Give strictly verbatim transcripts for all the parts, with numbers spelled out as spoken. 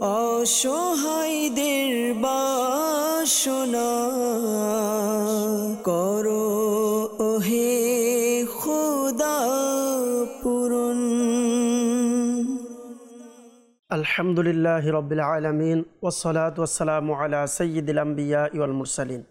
অসহায়দের বাসনা করো ওহে খোদা পূরণ। আলহামদুলিল্লাহি রাব্বিল আলামিন ওয়াসসালাতু ওয়াসসালামু আলা সাইয়্যিদিল আমবিয়া ওয়াল মুরসালিন।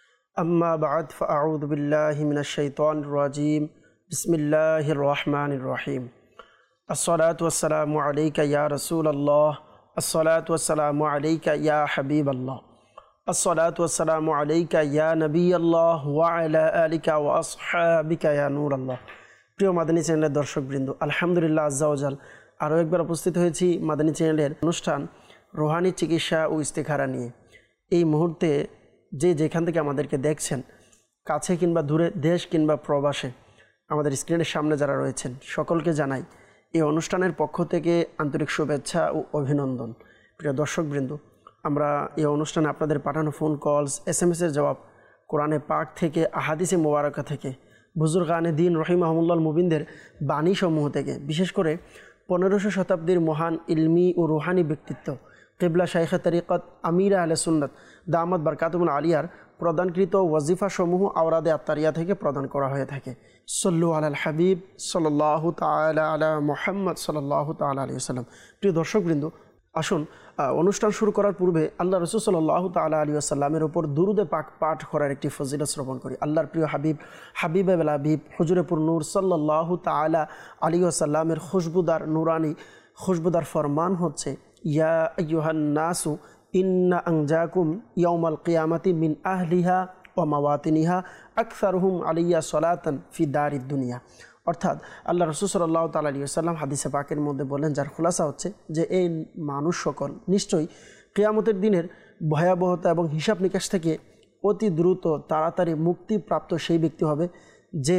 আম্মা বা'দ, ফাআউযু বিল্লাহি মিনাশ শাইতানির রাজীম। বিসমিল্লাহির রহমানির রহিম। আসসালাতু ওয়াসসালামু আলাইকা ইয়া রাসূলাল্লাহ, আসসালাতু ওয়াসসালামু আলাইকা ইয়া হাবিবাল্লাহ, আসসালাতু ওয়াসসালামু আলাইকা ইয়া নবিয়াল্লাহ ওয়া আলা আলিকা ওয়া আসহাবিকা ইয়া নূরাল্লাহ। প্রিয় মাদানী চ্যানেলের দর্শকবৃন্দ, আলহামদুলিল্লাহ আজ্জা ওয়া জাল আরও একবার উপস্থিত হয়েছি মাদানী চ্যানেলের অনুষ্ঠান রুহানি চিকিৎসা ও ইস্তেখারা নিয়ে। এই মুহূর্তে যে যেখান থেকে আমাদেরকে দেখছেন, কাছে কিংবা দূরে, দেশ কিংবা প্রবাসে, আমাদের স্ক্রিনের সামনে যারা রয়েছেন সকলকে জানাই এই অনুষ্ঠানের পক্ষ থেকে আন্তরিক শুভেচ্ছা ও অভিনন্দন। প্রিয় দর্শকবৃন্দ, আমরা এই অনুষ্ঠানে আপনাদের পাঠানো ফোন কলস, এস এম এসের জবাব, কোরআনে পাক থেকে, আহাদিসে মোবারকা থেকে, বুজুর্গানে দিন রহিমাহুল্লাহ মুবিনদের বাণীসমূহ থেকে, বিশেষ করে পনেরোশো শতাব্দীর মহান ইলমি ও রুহানি ব্যক্তিত্ব কিবলা শাইখে তরিকত আমিরা আহলে সুন্নাত দামাত বারকাতুহুল আলিয়ার প্রদানকৃত ওয়াজিফাসমূহ আওরাদে আত্তারিয়া থেকে প্রদান করা হয়ে থাকে। সল্লু আলাল হাবিব সাল্লাল্লাহু তাআলা আলা মুহাম্মদ সাল্লাল্লাহু তাআলা আলাইহি ওয়াসাল্লাম। প্রিয় দর্শকবৃন্দ, আসুন অনুষ্ঠান শুরু করার পূর্বে আল্লাহ রাসূল সাল্লাল্লাহু তাআলা আলাইহি ওয়াসাল্লামের উপর দুরুদে পাক পাঠ করার একটি ফজিলত শ্রবণ করি। আল্লাহর প্রিয় হাবিব হাবিবুল হাবিব হুজুরে পুর নূর সাল্লাল্লাহু তাআলা আলাইহি ওয়াসাল্লামের খুশবুদার নুরানি খুশবুদার ফরমান হচ্ছে, ইয়া আইয়ুহান নাসু ইন্না আনজাকুম ইয়াউমাল কিয়ামাতি মিন আহলিহা ওয়া মাওয়াতিনিহা আকসারুহুম আলাইয়া সালাতান ফি দারিদ দুনিয়া। অর্থাৎ আল্লাহ রাসূল সাল্লাল্লাহু তাআলা আলাইহি ওয়াসাল্লাম হাদিসে পাকের মধ্যে বলেন, যার খুলাসা হচ্ছে যে এই মানুষ সকল নিশ্চয়ই কিয়ামতের দিনের ভয়াবহতা এবং হিসাব নিকাশ থেকে অতি দ্রুত তাড়াতাড়ি মুক্তিপ্রাপ্ত সেই ব্যক্তি হবে যে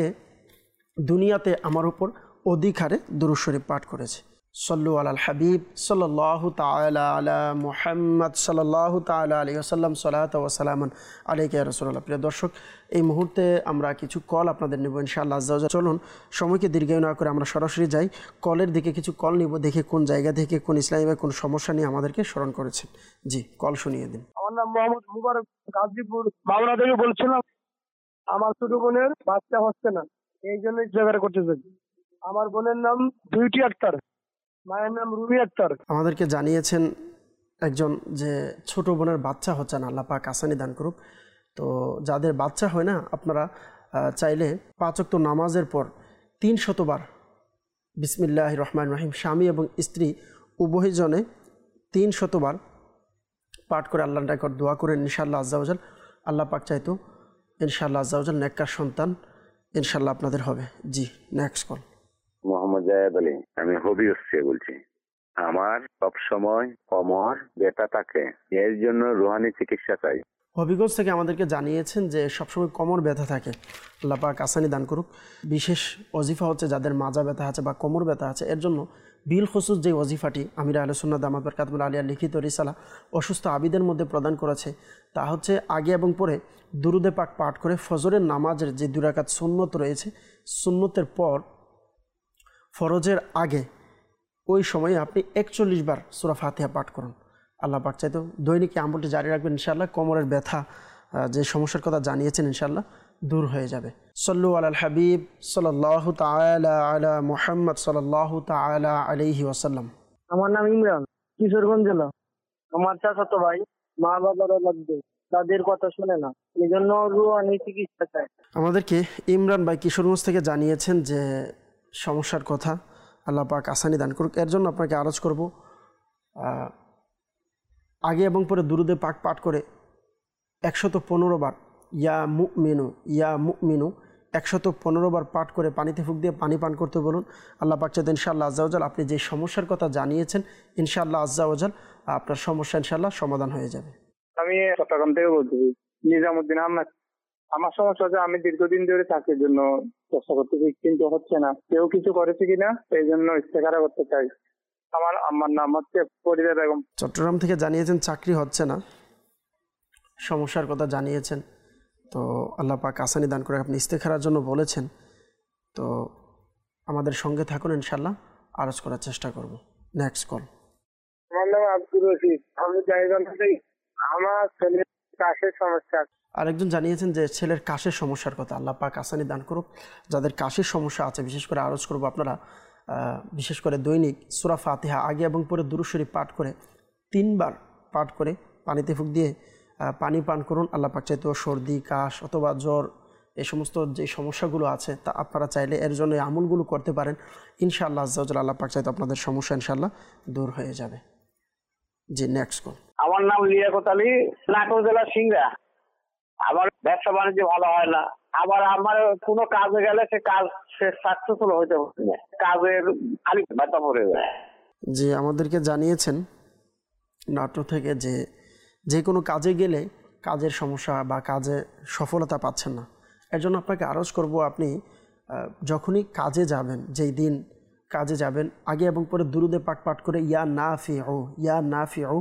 দুনিয়াতে আমার উপর অধিক হারে দুরূদ শরীফ পাঠ করেছে। সল্লু আলাল হাবিব সাল্লাল্লাহু তাআলা আলা মুহাম্মদ সাল্লাল্লাহু তাআলা আলাইহি ওয়াসাল্লাম সালাতু ওয়া সালামান আলাইকা ইয়া রাসূলুল্লাহ। প্রিয় দর্শক, এই মুহূর্তে আমরা কিছু কল আপনাদের নেব ইনশাআল্লাহ আজ্জা ওয়া জাল। চলুন সময়কে দীর্ঘায়ু না করে আমরা সরাসরি যাই কলের দিকে। কিছু কল নিব, দেখে কোন জায়গা থেকে, কোন ইসলামী কোন সমস্যা নিয়ে আমাদেরকে স্মরণ করেছেন। জি, কল শুনিয়ে দিন। আমার নাম মোহাম্মদ মুবারক, গাজীপুর মাওনা থেকে বলছিলাম। আমার ছোট বোনের বাচ্চা হচ্ছে না, এই জন্য ইস্তেখারা করতে চাই। আমার বোনের নাম বিউটি আক্তার, মায়ের নাম রুবি আক্তার। আমাদেরকে জানিয়েছেন একজন যে ছোট বোনের বাচ্চা হচ্ছে না, আল্লাহ পাক আসানি দান করুক। তো যাদের বাচ্চা হয় না, আপনারা চাইলে পাঁচ ওয়াক্ত নামাজের পর তিন শতবার বিসমিল্লাহির রহমানির রহিম স্বামী এবং স্ত্রী উভয়জনে তিন শতবার পাঠ করে আল্লাহর নিকট দোয়া করেন। ইনশাআল্লাহ আজ্জা ওয়া জাল আল্লাহ পাক চাইতো ইনশাআল্লাহ আজ্জা ওয়া জাল নেককার সন্তান ইনশাআল্লাহ আপনাদের হবে। জি, নেক্সট কল। মোহাম্মদ জায়েদ আলী, আমি হবিগঞ্জ থেকে বলছি। আমার সব সময় কোমর ব্যথা থাকে, এর জন্য রুহানি চিকিৎসা চাই। হবিগঞ্জ থেকে আমাদেরকে জানিয়েছেন যে সবসময় কোমর ব্যথা থাকে, আল্লাহ পাক আসানি দান করুক। বিশেষ ওয়াজিফা হচ্ছে যাদের মাজা ব্যথা আছে বা কোমর ব্যথা আছে, এর জন্য বিল খুসুস যে ওয়াজিফাটি আমিরা আহলে সুন্নাত দামাত বারকাতুহুল আলিয়ার লিখিত রিসালা অসুস্থ আবিদের মধ্যে প্রদান করেছে, তা হচ্ছে আগে এবং পরে দুরুদে পাক পাঠ করে ফজরের নামাজের যে দুই রাকাত সুন্নত রয়েছে, সুন্নতের পর ফরজের আগে ওই সময়ে আপনি একচল্লিশ বার সূরা ফাতিহা পাঠ করুন। আল্লাহ পাক চাইতো দৈনিক আমলটি জারি রাখবেন, ইনশাআল্লাহ কোমরের ব্যথা যে সমস্যার কথা জানিয়েছেন ইনশাআল্লাহ দূর হয়ে যাবে। সল্লু আলাল হাবিব সাল্লাল্লাহু তাআলা আলা মুহাম্মদ সাল্লাল্লাহু তাআলা আলাইহি ওয়াসাল্লাম। আমার নাম ইমরান, কিশোরগঞ্জ জেলা। আমার চাচাতো ভাই মা বাবার লাগবে, তাদের কথা শুনে না, এই জন্য রুহানি চিকিৎসা চাই। আমাদেরকে ইমরান ভাই কিশোরগঞ্জ থেকে জানিয়েছেন যে সমস্যার কথা, আল্লাহ পাক আসানি দান করুক। এর জন্য আপনাকে আরজ করব, আগে এবং পরে দুরুদে পাক পাঠ করে একশত পনেরো বার ইয়া মুমিনু ইয়া মুমিনু একশত পনেরো বার পাঠ করে পানিতে ফুঁক দিয়ে পানি পান করতে বলুন। আল্লাহ পাক চাইতে ইনশাআল্লাহ আজ্জা ওয়া জাল আপনি যে সমস্যার কথা জানিয়েছেন ইনশাআল্লাহ আজ্জা ওয়া জাল আপনার সমস্যা ইনশাআল্লাহ সমাধান হয়ে যাবে। আমি চট্টগ্রাম থেকে বলছি, নিজামুদ্দিন আহমেদ। আমার সমস্যা হচ্ছে আমি দীর্ঘদিন ধরে চাকরির জন্য চেষ্টা করতেছি, কিন্তু হচ্ছে না। কেউ কিছু করেছে কিনা, এই জন্য ইস্তেখারা করতে চাই। আমার আমার নাম হচ্ছে ফরিদা বেগম। চট্টগ্রাম থেকে জানিয়েছেন চাকরি হচ্ছে না, সমস্যার কথা জানিয়েছেন, তো আল্লাহ পাক আসানি দান করে আপনি ইস্তেখারার জন্য বলেছেন। তো আমাদের সঙ্গে থাকুন, ইনশাআল্লাহ আরজ করার চেষ্টা করব। Next call. আমার নাম আব্দুর রশিদ। আমি জায়গান থেকে আমার ছেলের কাশের সমস্যা। আরেকজন জানিয়েছেন যে ছেলের কাশের সমস্যার কথা, আল্লাহ পাক আসানি দান করুক। যাদের কাশের সমস্যা আছে বিশেষ করে আরজ করব আপনারা বিশেষ করে দৈনিক সূরা ফাতিহা আগে এবং পরে দুরূদ শরীফ পাঠ করে তিনবার পাঠ করে পানিতে ফুঁক দিয়ে পানি পান করুন। আল্লাহ পাক চাইতো সর্দি কাশ অথবা জ্বর এই সমস্ত যে সমস্যাগুলো আছে তা আপনারা চাইলে এর জন্য এই আমলগুলো করতে পারেন। ইনশাআল্লাহ আজ্জা ওয়া জাল্লা আল্লাহ পাক চাইতো আপনাদের সমস্যা ইনশাআল্লাহ দূর হয়ে যাবে। জি নেক্সট কোন। আমার নাম লিয়াকত আলী, নাটোর জেলা সিংড়া। আমার ব্যবসা বাণিজ্য ভালো হয় না, আবার আমার কোনো কাজে গেলে সে কাজ সে সাকসেসফুল হইতে পারে না, কাজের খালি ব্যথা পড়ে যায়। জি আমাদেরকে জানিয়েছেন নাটোর থেকে যে যে কোনো কাজে গেলে কাজের সমস্যা বা কাজে সফলতা পাচ্ছেন না। এর জন্য আপনাকে আরজ করব, আপনি যখনই কাজে যাবেন, যেই দিন কাজে যাবেন আগে এবং পরে দুরুদে পাক পাঠ করে ইয়া নাফিউ ইয়া নাফিউ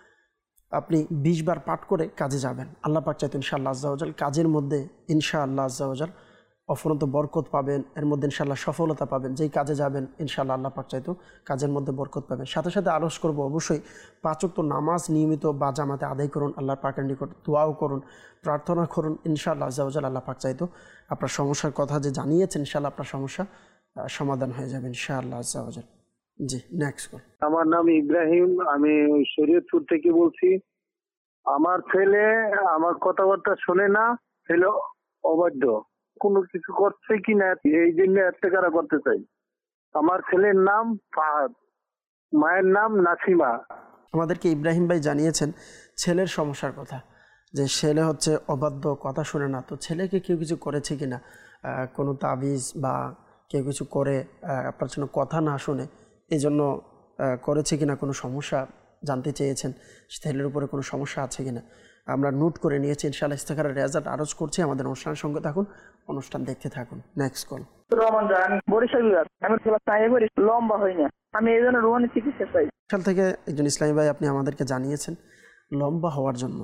আপনি বিশ বার পাঠ করে কাজে যাবেন। আল্লাহ পাক চাইতেন ইনশাআল্লাহ আজ্জা ওয়া জাল কাজের মধ্যে ইনশাআল্লাহ আজ্জা ওয়া জাল অফুরন্ত বরকত পাবেন, এর মধ্যে ইনশাআল্লাহ সফলতা পাবেন। যেই কাজে যাবেন ইনশাআল্লাহ আল্লাহ পাক চাইতো কাজের মধ্যে বরকত পাবেন। সাথে সাথে আরজ করব অবশ্যই পাঁচ ওয়াক্ত নামাজ নিয়মিত বা জামাতে আদায় করুন, আল্লাহ পাকের নিকট দোয়াও করুন, প্রার্থনা করুন। ইনশাআল্লাহ আজ্জা ওয়া জাল আল্লাহ পাক চাইতো আপনার সমস্যার কথা যে জানিয়েছেন ইনশাআল্লাহ আপনার সমস্যা সমাধান হয়ে যাবে ইনশাআল্লাহ আজ্জা ওয়া জাল। জি নেক্সট কোন। আমার নাম ইব্রাহিম, আমি শরীয়তপুর থেকে বলছি। আমার ছেলে আমার কথাবার্তা শোনে না, ছেলে অবাধ্য, কোনো কিছু করছে কিনা এই জন্য এত্তেকারা করতে চাই। আমার ছেলের নাম ফাহাদ, মায়ের নাম নাসিমা। আমাদেরকে ইব্রাহিম ভাই জানিয়েছেন ছেলের সমস্যার কথা, যে ছেলে হচ্ছে অবাধ্য, কথা শুনে না। তো ছেলেকে কেউ কিছু করেছে কিনা, কোনো তাবিজ বা কেউ কিছু করে আপনার জন্য কথা না শুনে এই জন্য করেছে কিনা, কোনো সমস্যা জানতে চেয়েছেন, ছেলের উপরে কোনো সমস্যা আছে কিনা। আমরা নোট করে নিয়েছি ইনশাআল্লাহ। ইস্তেখারার রেজাল্ট আরজ করছি, আমাদের অনুষ্ঠানের সঙ্গে থাকুন, অনুষ্ঠান দেখতে থাকুন। Next call. রহমান জান, বরিশাল বিভাগ। আমি তাই বলি লম্বা হই না, আমি এই জন্য রুহানি চিকিৎসা চাই। বরিশাল থেকে একজন ইসলামী ভাই আপনি আমাদেরকে জানিয়েছেন লম্বা হওয়ার জন্য।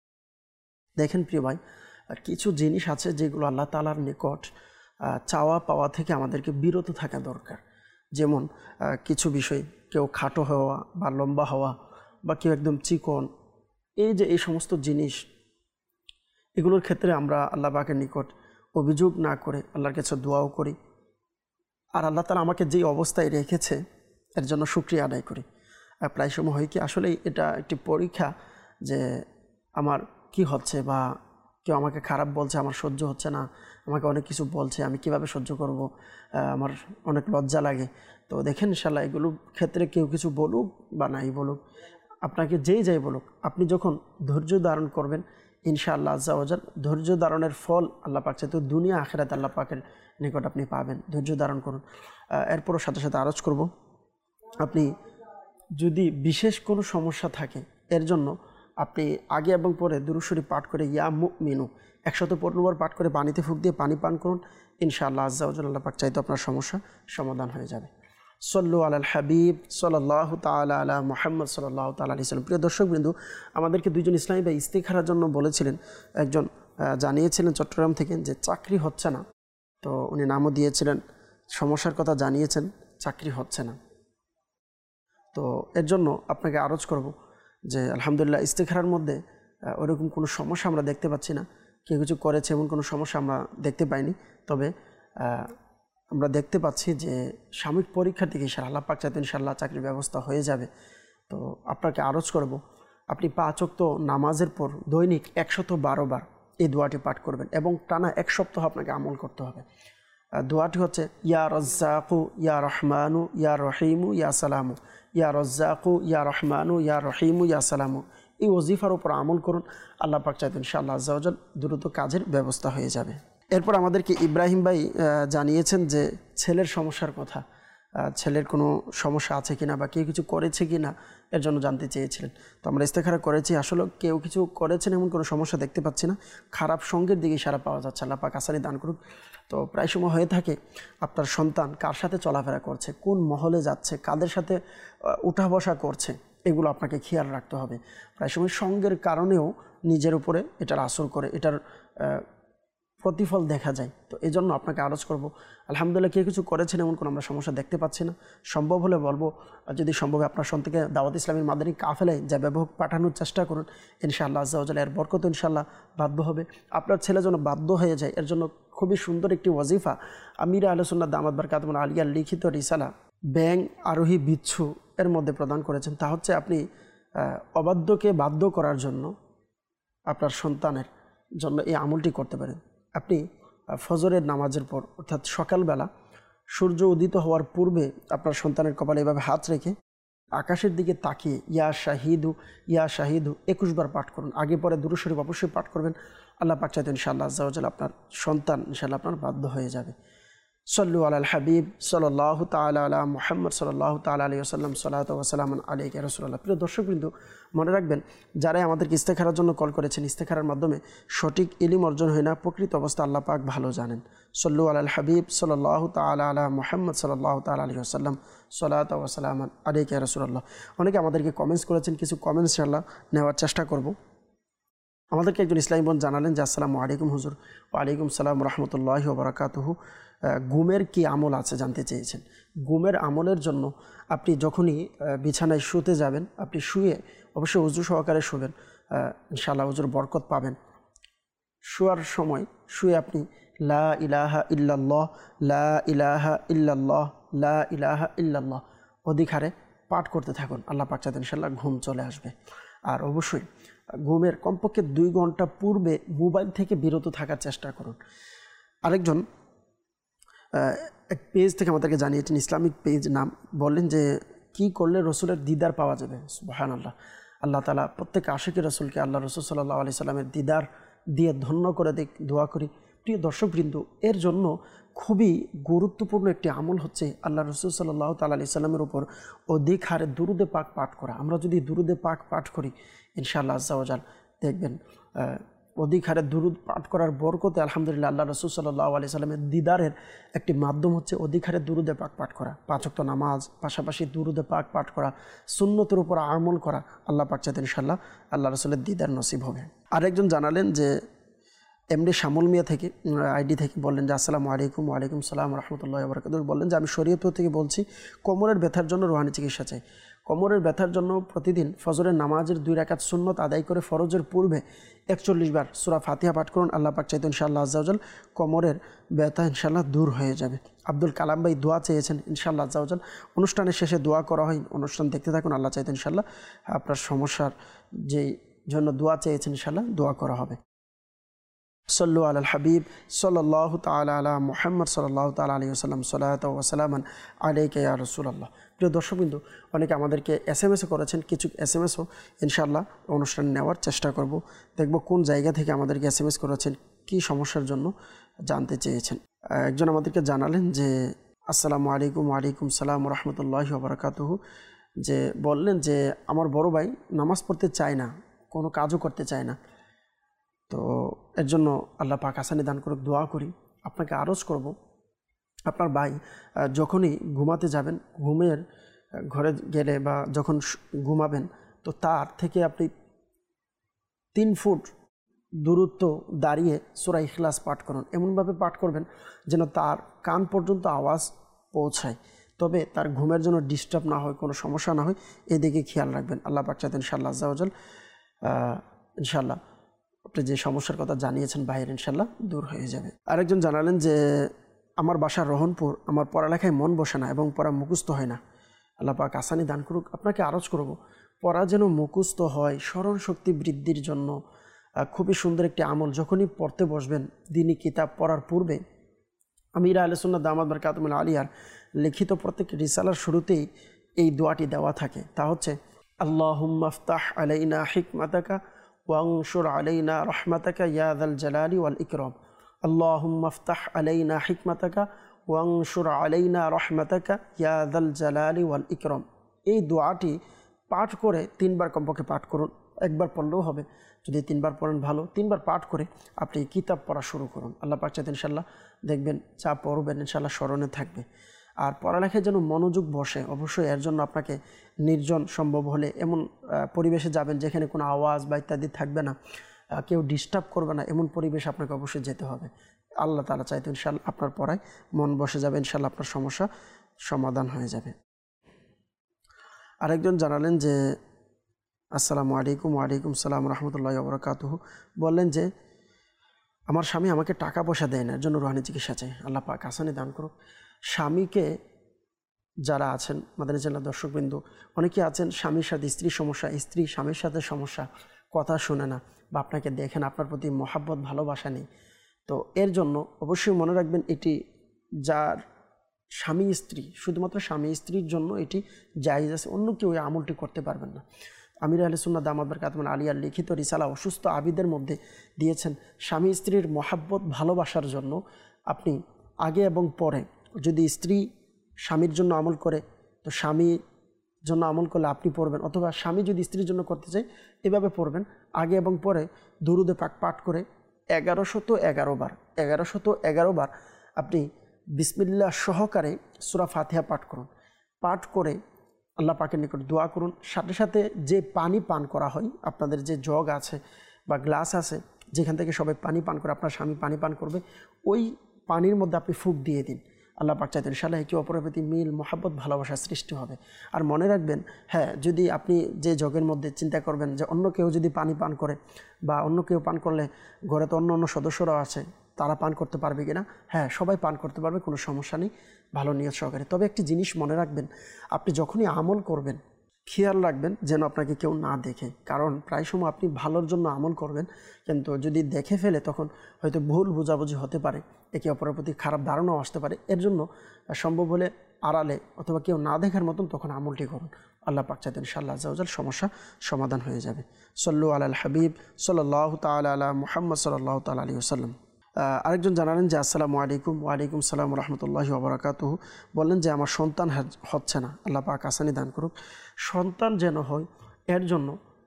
দেখেন প্রিয় ভাই, কিছু জিনিস আছে যেগুলো আল্লাহ তাআলার নিকট চাওয়া পাওয়া থেকে আমাদেরকে বিরত থাকা দরকার। যেমন কিছু বিষয়, কেউ খাটো হওয়া বা লম্বা হওয়া বা কেউ একদম চিকন, এই যে এই সমস্ত জিনিস, এগুলোর ক্ষেত্রে আমরা আল্লাহ পাকের নিকট অভিযোগ না করে আল্লাহর কাছে দোয়াও করি, আর আল্লাহ তাআলা আমাকে যেই অবস্থায় রেখেছে এর জন্য শুকরিয়া আদায় করি। প্রায় সময় হয় কি, আসলেই এটা একটি পরীক্ষা যে আমার কি হচ্ছে, বা কেউ আমাকে খারাপ বলছে, আমার সহ্য হচ্ছে না, আমাকে অনেক কিছু বলছে, আমি কিভাবে সহ্য করব, আমার অনেক লজ্জা লাগে। তো দেখেন ইনশাআল্লাহ এগুলোর ক্ষেত্রে কেউ কিছু বলুক বা নাই বলুক, আপনাকে যেই যাই বলুক, আপনি যখন ধৈর্য ধারণ করবেন ইনশাআল্লাহ আজ্জা ওয়া জাল ধৈর্য ধারণের ফল আল্লাহ পাক চাইতো দুনিয়া আখিরাত আল্লাহ পাকের নিকট আপনি পাবেন। ধৈর্য ধারণ করুন। এরপরও সাথে সাথে আরজ করব, আপনি যদি বিশেষ কোনো সমস্যা থাকে এর জন্য আপনি আগে এবং পরে দুরূদ শরীফ পাঠ করে ইয়া মুমিনু একশত পনেরো বার পাঠ করে পানিতে ফুঁক দিয়ে পানি পান করুন। ইনশাআল্লাহ আজ্জা ওয়া জাল আল্লাহ পাক চাইতো আপনার সমস্যা সমাধান হয়ে যাবে। সল্লু আলাল হাবিব সাল্লাল্লাহু তাআলা আলা মুহাম্মদ সাল্লাল্লাহু তাআলা আলাইহি সাল্লাম। প্রিয় দর্শকবৃন্দু, আমাদেরকে দুইজন ইসলামী ভাই ইস্তিখারার জন্য বলেছিলেন। একজন জানিয়েছিলেন চট্টগ্রাম থেকে যে চাকরি হচ্ছে না, তো উনি নামও দিয়েছিলেন, সমস্যার কথা জানিয়েছেন, চাকরি হচ্ছে না। তো এর জন্য আপনাকে আরজ করব যে আলহামদুলিল্লাহ ইস্তিখারার মধ্যে ওরকম কোনো সমস্যা আমরা দেখতে পাচ্ছি না, কেউ কিছু করেছে এমন কোনো সমস্যা আমরা দেখতে পাইনি। তবে আমরা দেখতে পাচ্ছি যে সাময়িক পরীক্ষার দিকে ইনশাআল্লাহ আল্লাহ পাক চাইতে ইনশাআল্লাহ চাকরির ব্যবস্থা হয়ে যাবে। তো আপনাকে আরজ করব, আপনি পাঁচ ওয়াক্ত নামাজের পর দৈনিক একশত বারো বার এই দোয়াটি পাঠ করবেন এবং টানা এক সপ্তাহ আপনাকে আমল করতে হবে। দোয়াটি হচ্ছে ইয়া রাজ্জাকু ইয়া রহমানু ইয়া রহিমু ইয়া সালামু, ইয়া রাজ্জাকু ইয়া রহমানু ইয়া রহিমু ইয়া সালামু। এই ওজিফার উপর আমল করুন, আল্লাহ পাক চাইতে ইনশাআল্লাহ আজ্জা ওয়া জাল দ্রুত কাজের ব্যবস্থা হয়ে যাবে। এরপর আমাদেরকে ইব্রাহিম ভাই জানিয়েছেন যে ছেলের সমস্যার কথা, ছেলের কোনো সমস্যা আছে কিনা বা কেউ কিছু করেছে কিনা এর জন্য জানতে চেয়েছিলেন। তো আমরা ইস্তেখারা করেছি, আসলে কেউ কিছু করেছেন এমন কোনো সমস্যা দেখতে পাচ্ছি না, খারাপ সঙ্গের দিকে ইশারা পাওয়া যাচ্ছে। আল্লাহ পাক আসানি দান করুন। তো প্রায় সময় হয়ে থাকে আপনার সন্তান কার সাথে চলাফেরা করছে, কোন মহলে যাচ্ছে, কাদের সাথে উঠা বসা করছে, এগুলো আপনাকে খেয়াল রাখতে হবে। প্রায় সময় সঙ্গের কারণেও নিজের উপরে এটার আসর করে, এটার প্রতিফল দেখা যায়। তো এই জন্য আপনাকে আরজ করব, আলহামদুলিল্লাহ কেউ কিছু করেছেন এমন কোনো আমরা সমস্যা দেখতে পাচ্ছি না। সম্ভব হলে বলবো, যদি সম্ভব আপনার সন্তানকে দাওয়াত ইসলামের মাদানী কাফেলায় যা ব্যবহার পাঠানোর চেষ্টা করুন, ইনশাআল্লাহ আজ্জা ওয়া জাল্লা এর বরকত ইনশাআল্লাহ বাধ্য হবে। আপনার ছেলে যেন বাধ্য হয়ে যায়, এর জন্য খুবই সুন্দর একটি ওয়াজিফা আমির আহলে সুন্নাত দামাত বারকাতুহুম আলিয়ার লিখিত রিসালা ব্যাং আরোহী বিচ্ছু এর মধ্যে প্রদান করেছেন। তা হচ্ছে আপনি অবাধ্যকে বাধ্য করার জন্য আপনার সন্তানের জন্য এই আমলটি করতে পারেন। আপনি ফজরের নামাজের পর অর্থাৎ সকালবেলা সূর্য উদিত হওয়ার পূর্বে আপনার সন্তানের কপালে এভাবে হাত রেখে আকাশের দিকে তাকিয়ে ইয়া শাহিদু ইয়া শাহিদু একুশ বার পাঠ করুন। আগে পরে দুরূদ শরীফ অবশ্যই পাঠ করবেন। আল্লাহ পাক চাইতে ইনশাআল্লাহ আজ্জা ওয়া জাল্লা আপনার সন্তান ইনশাআল্লাহ আপনার বাধ্য হয়ে যাবে। সল্লু আলাল হাবিব সাল্লাল্লাহু তাআলা আলা মুহাম্মদ সাল্লাল্লাহু তাআলা আলাইহি ওয়াসাল্লাম সালাতু ওয়া সালামুন আলাইকা ইয়া রাসূলুল্লাহ। প্রিয় দর্শকবৃন্দ, মনে রাখবেন, যারাই আমাদেরকে ইস্তেখারার জন্য কল করেছেন, ইস্তেখারার মাধ্যমে সঠিক ইলম অর্জন হয় না, প্রকৃত অবস্থা আল্লাহ পাক ভালো জানেন। সল্লু আলাল হাবিব সাল্লাল্লাহু তাআলা আলা মুহাম্মদ সাল্লাল্লাহু তাআলা আলাইহি ওয়াসাল্লাম সালাতু ওয়া সালামুন আলাইকা ইয়া রাসূলুল্লাহ। অনেকে আমাদেরকে কমেন্টস করেছেন, কিছু কমেন্টস ইনশাআল্লাহ নেওয়ার চেষ্টা করব। আমাদেরকে একজন ইসলামী বোন জানালেন যে আসসালামু আলাইকুম হুজুর। ওয়ালাইকুম সালাম রহমতুল্লাহি ওয়া বারাকাতুহু। ঘুমের কি আমল আছে জানতে চেয়েছেন। ঘুমের আমলের জন্য আপনি যখনই বিছানায় শুতে যাবেন, আপনি শুয়ে অবশ্যই উজু সহকারে শুবেন, ইনশাআল্লাহ উজুর বরকত পাবেন। শোয়ার সময় শুয়ে আপনি লা ইলাহা ইল্লাল্লাহ লা ইলাহা ইল্লাল্লাহ লা ইলাহা ইল্লাল্লাহ অধিক হারে পাঠ করতে থাকুন। আল্লাহ পাক চাইতে ইনশাআল্লাহ ঘুম চলে আসবে। আর অবশ্যই ঘুমের কমপক্ষে দুই ঘন্টা পূর্বে মোবাইল থেকে বিরত থাকার চেষ্টা করুন। আরেকজন এক পেজ থেকে আমাদেরকে জানিয়েছেন, ইসলামিক পেজ নাম, বললেন যে কি করলে রসুলের দিদার পাওয়া যাবে। সুবহানাল্লাহ, আল্লাহ তাআলা প্রত্যেক আশিকি রসুলকে আল্লাহ রসুল সাল্লাল্লাহু আলাইহি সাল্লামের দিদার দিয়ে ধন্য করে দিক, দোয়া করি। প্রিয় দর্শকবৃন্দ, এর জন্য খুবই গুরুত্বপূর্ণ একটি আমল হচ্ছে আল্লাহ রসুল সাল্লাল্লাহু তাআলা আলাইহি সাল্লামের উপর অধিক হারে দুরুদে পাক পাঠ করা। আমরা যদি দুরুদে পাক পাঠ করি, ইনশাআল্লাহ আজ্জা ওয়া জাল দেখবেন অধিক হারে দুরুদ পাঠ করার বরকতে আলহামদুলিল্লাহ আল্লাহ রসুল সাল্লাল্লাহু আলাইহি সাল্লামের দিদারের একটি মাধ্যম হচ্ছে অধিক হারে দুরুদে পাক পাঠ করা। পাঁচ ওয়াক্ত নামাজ, পাশাপাশি দুরুদে পাক পাঠ করা, সুন্নতের উপর আমল করা। আল্লাহ পাক চাইতে ইনশাআল্লাহ আল্লাহ রসুলের দিদার নসিব হবে। আরেকজন জানালেন যে এমডি শামুল মিয়া থেকে আইডি থেকে বললেন যে আসসালামু আলাইকুম। ওয়ালাইকুম সালাম রহমতুল্লাহি ওয়া বারাকাতুহু। বললেন যে আমি শরীয়তপুর থেকে বলছি, কোমরের ব্যথার জন্য রুহানি চিকিৎসা চাই। কোমরের ব্যথার জন্য প্রতিদিন ফজরের নামাজের দুই রাকাত সুন্নত আদায় করে ফরজের পূর্বে একচল্লিশ বার সূরা ফাতিহা পাঠ করুন। আল্লাহ পাক চাইতে ইনশাআল্লাহ আজ্জা ওয়া জাল কোমরের ব্যথা ইনশাআল্লাহ দূর হয়ে যাবে। আব্দুল কালাম ভাই দোয়া চেয়েছেন, ইনশাআল্লাহ আজ্জা ওয়া জাল অনুষ্ঠানের শেষে দোয়া করা হয়। অনুষ্ঠান দেখতে থাকুন, আল্লাহ চাইতে ইনশাআল্লাহ আপনার সমস্যার যেই জন্য দোয়া চেয়েছেন ইনশাআল্লাহ দোয়া করা হবে। সল্লু আলাল হাবিব সাল্লাল্লাহু তাআলা আলা মুহাম্মদ সাল্লাল্লাহু তাআলা আলাইহি ওয়াসাল্লাম সালাতু ওয়া সালামান আলাইকা ইয়া রাসূলুল্লাহ। প্রিয় দর্শকবৃন্দ, অনেকে আমাদেরকে এস এম এসও করেছেন, কিছু এস এম এসও ইনশাআল্লাহ অনুষ্ঠান নেওয়ার চেষ্টা করব। দেখব কোন জায়গা থেকে আমাদেরকে এস এম এস করেছেন, কী সমস্যার জন্য জানতে চেয়েছেন। একজন আমাদেরকে জানালেন যে আসসালামু আলাইকুম। ওয়ালাইকুম সালাম রহমতুল্লাহি ওয়া বারাকাতুহু। যে বললেন যে আমার বড় ভাই নামাজ পড়তে চায় না, কোনো কাজও করতে চায় না, তো এর জন্য আল্লাহ পাক আসানি দান করুক, দোয়া করি। আপনাকে আরজ করব, আপনার ভাই যখনই ঘুমাতে যাবেন, ঘুমের ঘরে গেলে বা যখন ঘুমাবেন, তো তার থেকে আপনি তিন ফুট দূরত্ব দাঁড়িয়ে সূরা ইখলাস পাঠ করুন। এমনভাবে পাঠ করবেন যেন তার কান পর্যন্ত আওয়াজ পৌঁছায়, তবে তার ঘুমের জন্য ডিস্টার্ব না হয়, কোনো সমস্যা না হয়, এদিকে খেয়াল রাখবেন। আল্লাহ পাক চাইতেন ইনশাআল্লাহ আজ্জা ওয়া জাল ইনশাআল্লাহ আপনি যে সমস্যার কথা জানিয়েছেন ভাইয়ের ইনশাআল্লাহ দূর হয়ে যাবে। আরেকজন জানালেন যে আমার বাসা রহনপুর, আমার পড়ালেখায় মন বসে না এবং পড়া মুখস্থ হয় না। আল্লাহ পাক আসানি দান করুক। আপনাকে আরজ করব, পড়া যেন মুখস্থ হয়, স্মরণ শক্তি বৃদ্ধির জন্য খুবই সুন্দর একটি আমল। যখনই পড়তে বসবেন, দিনী কিতাব পড়ার পূর্বে আমির আহলে সুন্নাত দামাত বারকাতুহুম আলিয়ার লিখিত প্রত্যেক রিসালার শুরুতেই এই দোয়াটি দেওয়া থাকে। তা হচ্ছে আল্লাহুম্মা আফতাহ আলাইনা হিকমাতাকা ওয়ানশুর আলাইনা রহমাতাকা ইয়া যাল জালালি ওয়াল ইকরাম। আল্লাহুম্মা আফতাহ আলাইনা হিকমাতাকা ওয়ানশুর আলাইনা রহমাতাকা ইয়া যাল জালালি ওয়াল ইকরাম। এই দোয়াটি পাঠ করে তিনবার কমপক্ষে পাঠ করুন। একবার পড়লেও হবে, যদি তিনবার পড়েন ভালো। তিনবার পাঠ করে আপনি কিতাব পড়া শুরু করুন। আল্লাহ পাক চাইতে ইনশাআল্লাহ দেখবেন যা পড়বেন ইনশাআল্লাহ স্মরণে থাকবে। আর পড়ালেখায় যেন মনোযোগ বসে, অবশ্যই এর জন্য আপনাকে নির্জন সম্ভব হলে এমন পরিবেশে যাবেন যেখানে কোনো আওয়াজ বা ইত্যাদি থাকবে না। কেউ ডিস্টার্ব করবে না, এমন পরিবেশ আপনাকে অবশ্যই যেতে হবে। আল্লাহ তাআলা চাইতো ইনশাআল্লাহ আপনার পড়ায় মন বসে যাবে, ইনশাআল্লাহ আপনার সমস্যা সমাধান হয়ে যাবে। আরেকজন জানালেন যে আসসালামু আলাইকুম। ওয়ালাইকুম সালাম রহমতুল্লাহি ওয়া বারাকাতুহু। বললেন যে আমার স্বামী আমাকে টাকা পয়সা দেয় না, এর জন্য রুহানি চিকিৎসা চাই, আল্লাহ পাক আসানি দান করুক। স্বামীকে যারা আছেন মাদানী চ্যানেলের দর্শকবৃন্দ, অনেকে আছেন স্বামীর সাথে স্ত্রীর সমস্যা, স্ত্রী স্বামীর সাথে সমস্যা, কথা শোনে না বা আপনাকে দেখেন আপনার প্রতি মহাব্বত ভালোবাসা নেই। তো এর জন্য অবশ্যই মনে রাখবেন, এটি যার স্বামী স্ত্রী, শুধুমাত্র স্বামী স্ত্রীর জন্য এটি জায়েজ আছে, অন্য কেউ এই আমলটি করতে পারবেন না। আমির আহলে সুন্নাত দামাত বরকাতুহুম আলিয়ার লিখিত রিসালা অসুস্থ আবিদের মধ্যে দিয়েছেন, স্বামী স্ত্রীর মহাব্বত ভালোবাসার জন্য আপনি আগে এবং পরে, যদি স্ত্রী স্বামীর জন্য আমল করে তো স্বামীর জন্য আমল করলে আপনি পড়বেন, অথবা স্বামী যদি স্ত্রীর জন্য করতে চায় এভাবে পড়বেন, আগে এবং পরে দুরুদে পাক পাঠ করে এগারোশত এগারো বার এগারোশত এগারো বার আপনি বিসমিল্লাহ সহকারে সূরা ফাতিহা পাঠ করুন। পাঠ করে আল্লাহ পাকের নিকট দোয়া করুন। সাথে সাথে যে পানি পান করা হয়, আপনাদের যে জগ আছে বা গ্লাস আছে যেখান থেকে সবাই পানি পান করে, আপনার স্বামী পানি পান করবে, ওই পানির মধ্যে আপনি ফুঁক দিয়ে দিন। আল্লাহ পাক চাইতেন ইনশাআল্লাহ একে অপরের প্রতি মিল মহাব্বত ভালোবাসার সৃষ্টি হবে। আর মনে রাখবেন, হ্যাঁ, যদি আপনি যে জগের মধ্যে চিন্তা করবেন যে অন্য কেউ যদি পানি পান করে বা অন্য কেউ পান করলে ঘরে তো অন্য অন্য সদস্যরাও আছে, তারা পান করতে পারবে কিনা? হ্যাঁ, সবাই পান করতে পারবে, কোনো সমস্যা নেই, ভালো নিয়ত সহকারে। তবে একটি জিনিস মনে রাখবেন, আপনি যখনই আমল করবেন খেয়াল রাখবেন যেন আপনাকে কেউ না দেখে, কারণ প্রায় সময় আপনি ভালোর জন্য আমল করবেন, কিন্তু যদি দেখে ফেলে তখন হয়তো ভুল বোঝাবুঝি হতে পারে, একে অপরের প্রতি খারাপ ধারণাও আসতে পারে। এর জন্য সম্ভব হলে আড়ালে অথবা কেউ না দেখার মতন তখন আমলটি করুন। আল্লাহ পাক চাইতেন ইনশাআল্লাহ আজ্জা ওয়া জাল সমস্যা সমাধান হয়ে যাবে। সল্লু আলাল হাবিব সাল্লাল্লাহু তাআলা আলা মুহাম্মদ সাল্লাল্লাহু তাআলা আলাইহি ওয়াসাল্লাম। আরেকজন জানালেন যে আসসালামু আলাইকুম। ওয়ালাইকুম সালাম রহমতুল্লাহি ওয়া বারাকাতুহু। বললেন যে আমার সন্তান হচ্ছে না, আল্লাহ পাক আসানি দান করুক। সন্তান যেন হয় এর জন্য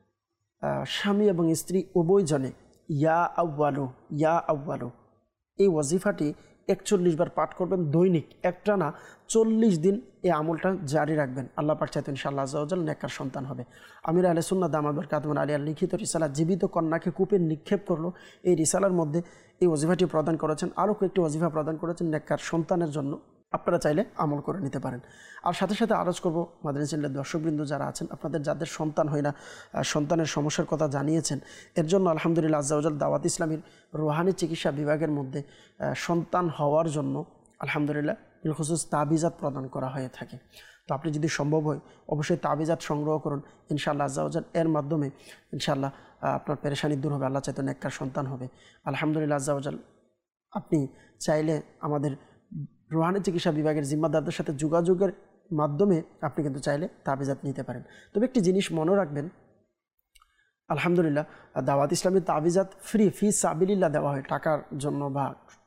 স্বামী এবং স্ত্রী উভয়জনে ইয়া আউয়ালু ইয়া আউয়ালু এই ওয়াজিফাটি একচল্লিশ বার পাঠ করবেন দৈনিক, একটা না চল্লিশ দিন এই আমলটা জারি রাখবেন। আল্লাহ পাক চাইতেন ইনশাআল্লাহ আজ্জা ওয়া জাল নেককার সন্তান হবে। আমির আহলে সুন্নাত দামাত বরকাতুহুম আলিয়ার লিখিত রিসালা জীবিত কন্যাকে কূপে নিক্ষেপ করলো, এই রিসালার মধ্যে এই ওয়াজিফাটি প্রদান করেছেন, আরও কয়েকটি ওয়াজিফা প্রদান করেছেন নেককার সন্তানের জন্য, আপনারা চাইলে আমল করে নিতে পারেন। আর সাথে সাথে আরজ করব মাদানী চ্যানেলের দর্শকবৃন্দ যারা আছেন, আপনাদের যাদের সন্তান হয় না, সন্তানের সমস্যার কথা জানিয়েছেন, এর জন্য আলহামদুলিল্লাহ আজ্জা ওয়া জাল দাওয়াত ইসলামীর রুহানি চিকিৎসা বিভাগের মধ্যে সন্তান হওয়ার জন্য আলহামদুলিল্লাহ বিলখুসুস তাবিজাত প্রদান করা হয়ে থাকে। তো আপনি যদি সম্ভব হয় অবশ্যই তাবিজাত সংগ্রহ করুন, ইনশাআল্লাহ আজ্জা ওয়া জাল এর মাধ্যমে ইনশাআল্লাহ আপনার পেরেশানি দূর হবে, আল্লাহ চাইতেন নেককার সন্তান হবে। আলহামদুলিল্লাহ আজ্জা ওয়া জাল আপনি চাইলে আমাদের রুহানি চিকিৎসা বিভাগের জিম্মাদারদের সাথে যোগাযোগের মাধ্যমে আপনি কিন্তু চাইলে তাবিজাত নিতে পারেন। তবে একটি জিনিস মনে রাখবেন, আলহামদুলিল্লাহ দাওয়াত ইসলামের তাবিজাত ফ্রি ফি সাবিলিল্লাহ দেওয়া হয়, টাকার জন্য বা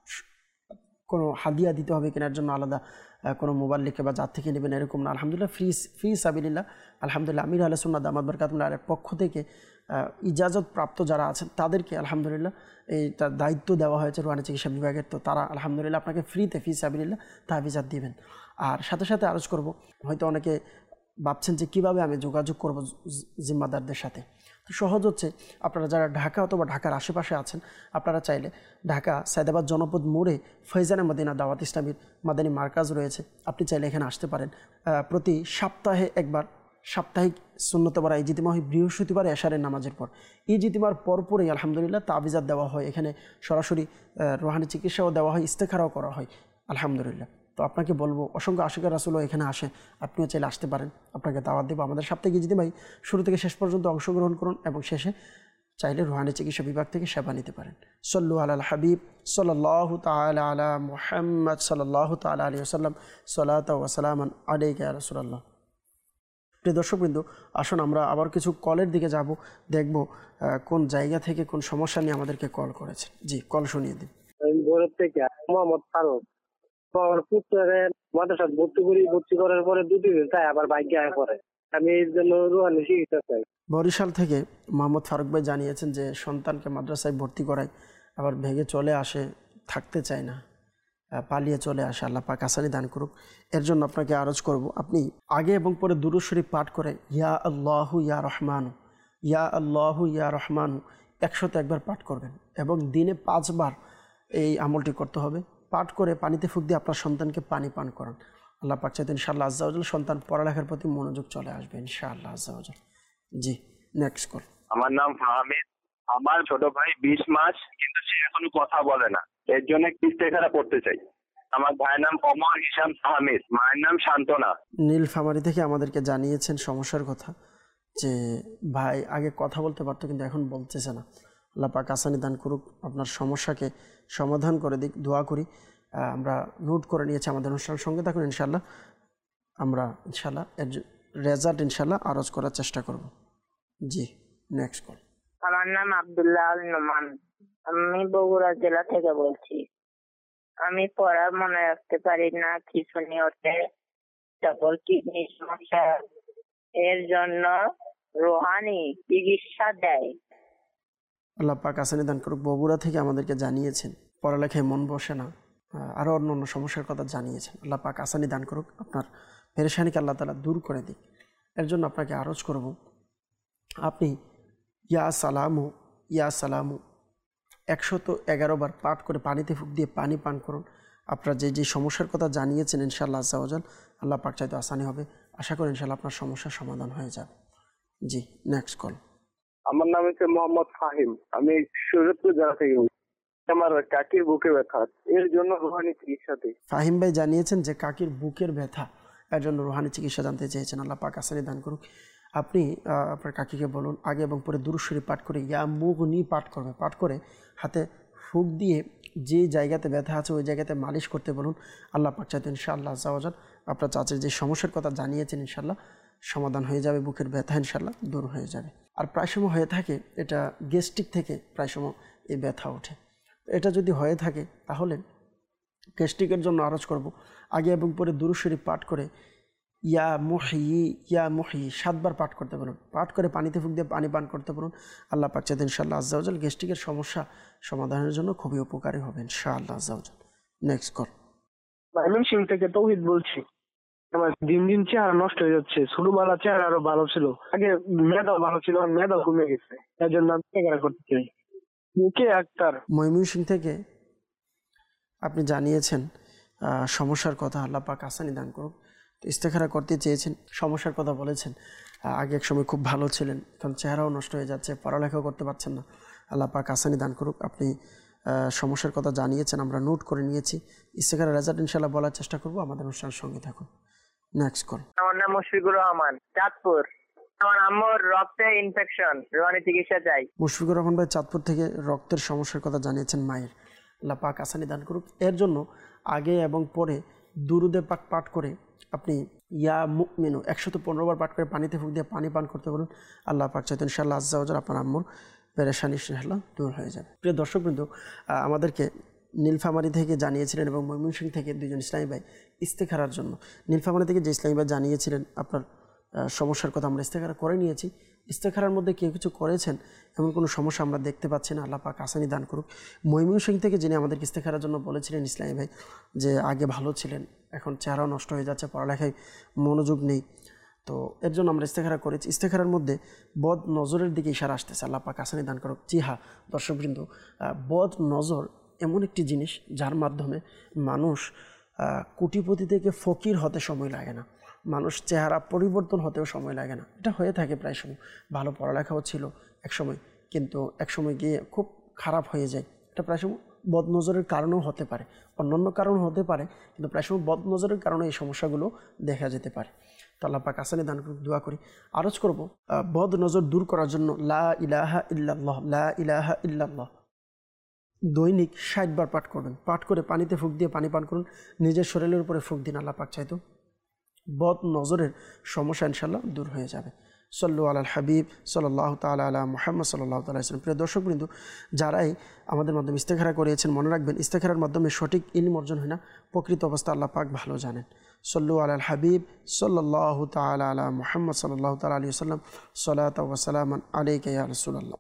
কোনো হাদিয়া দিতে হবে কেনার জন্য আলাদা কোনো মোবাইল লিখে বা যার থেকে নেবেন এরকম না। আলহামদুলিল্লাহ ফ্রি ফি সাবিলিল্লাহ আলহামদুলিল্লাহ আমির আহলে সুন্নাত দামাত বরকাতুহুম আলিয়ার পক্ষ থেকে ইজাজত প্রাপ্ত যারা আছেন তাদেরকে আলহামদুলিল্লাহ এইটার দায়িত্ব দেওয়া হয়েছে রুহানি চিকিৎসা বিভাগের। তো তারা আলহামদুলিল্লাহ আপনাকে ফ্রিতে ফি সাবিলিল্লাহ তাবিজাত দিবেন। আর সাথে সাথে আরজ করব, হয়তো অনেকে ভাবছেন যে কিভাবে আমি যোগাযোগ করব জিম্মাদারদের সাথে। তো সহজ হচ্ছে, আপনারা যারা ঢাকা অথবা ঢাকার আশেপাশে আছেন, আপনারা চাইলে ঢাকা সায়দাবাদ জনপদ মোড়ে ফৈজানে মদিনা দাওয়াত ইসলামীর মাদানী মার্কাজ রয়েছে, আপনি চাইলে এখানে আসতে পারেন। প্রতি সপ্তাহে একবার সাপ্তাহিক সুন্নতে পড়া ইজতিমা হয় বৃহস্পতিবার এশারের নামাজের পর। ইজতিমার পরপরই আলহামদুলিল্লাহ তাবিজাত দেওয়া হয়, এখানে সরাসরি রুহানি চিকিৎসাও দেওয়া হয়, ইস্তেখারাও করা হয় আলহামদুলিল্লাহ। তো আপনাকে বলবো, অসংখ্য আশিকার রাসূলও এখানে আসে, আপনিও চাইলে আসতে পারেন, আপনাকে দাওয়াত দেবো। আমাদের সাপ্তাহিক ইজতিমায় শুরু থেকে শেষ পর্যন্ত অংশগ্রহণ করুন এবং শেষে চাইলে রুহানি চিকিৎসা বিভাগ থেকে সেবা নিতে পারেন। সল্লু আলাল হাবিব সাল্লাল্লাহু তাআলা আলা মুহাম্মদ সাল্লাল্লাহু তাআলা আলাইহি ওয়াসাল্লাম সালাতু ওয়া সালামান আলাইকা ইয়া রাসূলুল্লাহ। প্রিয় দর্শকবৃন্দ, আসুন আমরা আবার কিছু কলের দিকে যাব, দেখব কোন জায়গা থেকে কোন সমস্যা নিয়ে আমাদেরকে কল করেছে। জি, কল শুনিয়ে দিন। ভোরের থেকে মোহাম্মদ ফারুক, আমার পুত্রের মাদ্রাসা ভর্তি করি, ভর্তি করার পরে দুদিন তাই আবার বাইকে আয় পরে, আমি এর জন্য রুহানি চিকিৎসা চাই। বরিশাল থেকে মোহাম্মদ ফারুক ভাই জানিয়েছেন যে সন্তানকে মাদ্রাসায় ভর্তি করায় আবার ভেগে চলে আসে, থাকতে চায় না, পালিয়ে চলে আসে, আল্লাহ পাক আসানি দান করুক। এর জন্য আপনাকে আরজ করব, আপনি আগে এবং পরে দুরূদ শরীফ পাঠ করে ইয়া আল্লাহু ইয়া রহমানু ইয়া আল্লাহু ইয়া রহমানু একশোতে একবার পাঠ করবেন এবং দিনে পাঁচবার এই আমলটি করতে হবে। পাঠ করে পানিতে ফুঁক দিয়ে আপনার সন্তানকে পানি পান করান। আল্লাহ পাক চাইতে ইনশাআল্লাহ আজ্জা ওয়াজাল সন্তান পড়ালেখার প্রতি মনোযোগ চলে আসবে ইনশাআল্লাহ আজ্জা ওয়াজাল। জি, নেক্সট কল। আমার নাম ফাহমিদ। আমার ছোট ভাই বিশ মাস, কিন্তু সে এখনো কথা বলে না। এর জন্য ইস্তেখারা পড়তে চাই। আমার ভাইয়ের নাম ওমর হিশাম ফাহমিদ, মায়ের নাম শান্তনা। নীলফামারী থেকে আমাদেরকে জানিয়েছেন সমস্যার কথা, যে ভাই আগে কথা বলতে পারতো কিন্তু এখন বলতেছে না। আল্লাহ পাক আসানি দান করুক, আপনার সমস্যাকে সমাধান করে দিক, দোয়া করি। আমরা নোট করে নিয়েছি, আমাদের অনুষ্ঠানের সঙ্গে থাকুন ইনশাআল্লাহ। আমরা ইনশাআল্লাহ এর রেজাল্ট ইনশাআল্লাহ আরজ করার চেষ্টা করব। জি, নেক্সট কল। আমার নাম আব্দুল্লাহ আল নোমান, আমি বগুড়া জেলা থেকে বলছি। আমি পড়া মনে রাখতে পারি না, কিছু নিয়তে তারপর কিডনি সমস্যা, এর জন্য রোহানি চিকিৎসা দেয়। আল্লাহ পাক আসানি দান করুক। বগুড়া থেকে আমাদেরকে জানিয়েছেন পড়ালেখায় মন বসে না, আরও অন্য অন্য সমস্যার কথা জানিয়েছেন। আল্লাহ পাক আসানি দান করুক, আপনার পেরেশানিকে আল্লাহ তাআলা দূর করে দিক। এর জন্য আপনাকে আরজ করব, আপনি ইয়া সালামু ইয়া সালামু একশত এগারো বার পাঠ করে পানিতে ফুঁক দিয়ে পানি পান করুন। আপনার যে যে সমস্যার কথা জানিয়েছেন ইনশাআল্লাহ আজ্জা ওয়াজাল আল্লাহ পাক চাইতে আসানি হবে। আশা করি ইনশাআল্লাহ আপনার সমস্যার সমাধান হয়ে যাবে। জি, নেক্সট কল। আমার নাম হচ্ছে মোহাম্মদ ফাহিম, আমি শরীয়তপুর জেলা থেকে বলছি। আমার কাকির বুকে ব্যথা, এর জন্য রুহানি চিকিৎসা দিই। ফাহিম ভাই জানিয়েছেন যে কাকির বুকের ব্যথা, এর জন্য রুহানি চিকিৎসা জানতে চেয়েছেন। আল্লাহ পাক আসানি দান করুক। আপনি আপনার কাকিকে বলুন আগে এবং পরে দুরূদ শরীফ পাঠ করে ইয়া মুগনি পাঠ করবে, পাঠ করে হাতে ফুঁক দিয়ে যে জায়গাতে ব্যথা আছে ওই জায়গাতে মালিশ করতে বলুন। আল্লাহ পাক চাইতে ইনশাআল্লাহ আজ্জা ওয়াজাল আপনার চাচির যে সমস্যার কথা জানিয়েছেন ইনশাআল্লাহ সমাধান হয়ে যাবে, বুকের ব্যথা ইনশাআল্লাহ দূর হয়ে যাবে। আর প্রায় সময় হয়ে থাকে এটা গ্যাস্ট্রিক থেকে প্রায় সময় এই ব্যথা ওঠে। এটা যদি হয়ে থাকে তাহলে গ্যাস্ট্রিকের জন্য আরজ করব, আগে এবং পরে দুরূদ শরীফ পাঠ করে ইয়া মুহয়ি ইয়া মুহয়ি সাতবার পাঠ করতে বলুন। পাঠ করে পানিতে ফুঁক দিয়ে পানি পান করতে বলুন। আল্লাহ পাক চাইতে ইনশাআল্লাহ আজ্জা ওয়াজাল গ্যাস্ট্রিকের সমস্যা সমাধানের জন্য খুবই উপকারী হবে ইনশাআল্লাহ আজ্জা ওয়াজাল। Next call. আমি সিং থেকে তৌহিদ বলছি। আমার দিন দিন চেহারা নষ্ট হয়ে যাচ্ছে। ছোটবেলা চেহারা আরো ভালো ছিল, আগে মেধাও ভালো ছিল, মেধাও কমে গেছে। এর জন্য আমি চেহারা করতে চাই। মুখে আক্তার, ময়মনসিং থেকে আপনি জানিয়েছেন সমস্যার কথা, আল্লাহ পাক আসানি দান করুক। তো ইস্তেখারা করতে চেয়েছেন, সমস্যার কথা বলেছেন। আগে এক সময় খুব ভালো ছিলেন, এখন চেহারাও নষ্ট হয়ে যাচ্ছে, পড়ালেখাও করতে পারছেন না। আল্লাহ পাক আসানি দান করুক। আপনি সমস্যার কথা জানিয়েছেন, আমরা নোট করে নিয়েছি। ইস্তেখারা রেজাল্ট ইনশাআল্লাহ বলার চেষ্টা করব। আমাদের অনুষ্ঠানের সঙ্গে থাকুন। Next call. আমার নাম মুশফিকুর রহমান, চাঁদপুর। আমার আম্মুর রক্তে ইনফেকশন, রোহানি চিকিৎসা চাই। মুশফিকুর রহমান ভাই চাঁদপুর থেকে রক্তের সমস্যার কথা জানিয়েছেন মায়ের। আল্লাহ পাক আসানি দান করুক। এর জন্য আগে এবং পরে দুরুদে পাক পাঠ করে আপনি ইয়া মুমিনু একশত পনেরো বার পাঠ করে পানিতে ফুঁক দিয়ে পানি পান করতে বলুন। আল্লাহ পাক চাইতে ইনশাআল্লাহ আজ্জা ওয়াজাল আপনার আম্মুর পেরেশানি ইনশাআল্লাহ দূর হয়ে যাবে। প্রিয় দর্শকবৃন্দ, আমাদেরকে নীলফামারী থেকে জানিয়েছিলেন এবং ময়মনসিংহ থেকে দুইজন ইসলামী ভাই ইস্তেখারার জন্য। নীলফামারী থেকে যে ইসলামী ভাই জানিয়েছিলেন আপনার সমস্যার কথা, আমরা ইস্তেখারা করে নিয়েছি। ইস্তেখারার মধ্যে কেউ কিছু করেছেন এমন কোনো সমস্যা আমরা দেখতে পাচ্ছি না। আল্লাহ পাক আসানি দান করুক। ময়মনসিংহ থেকে যিনি আমাদেরকে ইস্তেখারার জন্য বলেছিলেন ইসলামী ভাই, যে আগে ভালো ছিলেন, এখন চেহারাও নষ্ট হয়ে যাচ্ছে, পড়ালেখায় মনোযোগ নেই, তো এর জন্য আমরা ইস্তেখারা করেছি। ইস্তেখারার মধ্যে বদ নজরের দিকে ইশারা আসতেছে। আল্লাহ পাক আসানি দান করুক। জি হ্যাঁ দর্শকবৃন্দ, বদ নজর এমন একটি জিনিস যার মাধ্যমে মানুষ কোটিপতি থেকে ফকির হতে সময় লাগে না, মানুষ চেহারা পরিবর্তন হতেও সময় লাগে না। এটা হয়ে থাকে প্রায় সময়। ভালো পড়ালেখাও ছিল এক সময়, কিন্তু এক সময় গিয়ে খুব খারাপ হয়ে যায়। এটা প্রায় সময় বদনজরের কারণেও হতে পারে, অন্যান্য কারণ হতে পারে, কিন্তু প্রায় সময় বদনজরের কারণে এই সমস্যাগুলো দেখা যেতে পারে। তো আল্লাহ পাক আসানি দান করুক। দোয়া করি, আরজ করব বদ নজর দূর করার জন্য লা ইলাহা ইল্লাল্লাহ, লা ইলাহা ইল্লাল্লাহ দৈনিক ষাট বার পাঠ করবেন। পাঠ করে পানিতে ফুঁক দিয়ে পানি পান করুন, নিজের শরীরের উপরে ফুঁক দিন। আল্লাহ পাক চাইতো বদ নজরের সমস্যা ইনশাল্লাহ দূর হয়ে যাবে। সল্লু আলাল হাবিব সাল্লাল্লাহু তাআলা আলা মুহাম্মদ সাল্লাল্লাহু তাআলা আলাইহি ওয়াসাল্লাম। প্রিয় দর্শকবৃন্দ, যারাই আমাদের মাধ্যমে ইস্তেখারা করিয়েছেন, মনে রাখবেন ইস্তেখারার মাধ্যমে সঠিক ইলম অর্জন হয় না, প্রকৃত অবস্থা আল্লাহ পাক ভালো জানেন। সল্লু আলাল হাবিব সাল্লাল্লাহু তাআলা আলা মুহাম্মদ সাল্লাল্লাহু তাআলা আলাইহি ওয়াসাল্লাম। সালাতু ওয়া সালামান আলাইকা ইয়া রাসূলুল্লাহ।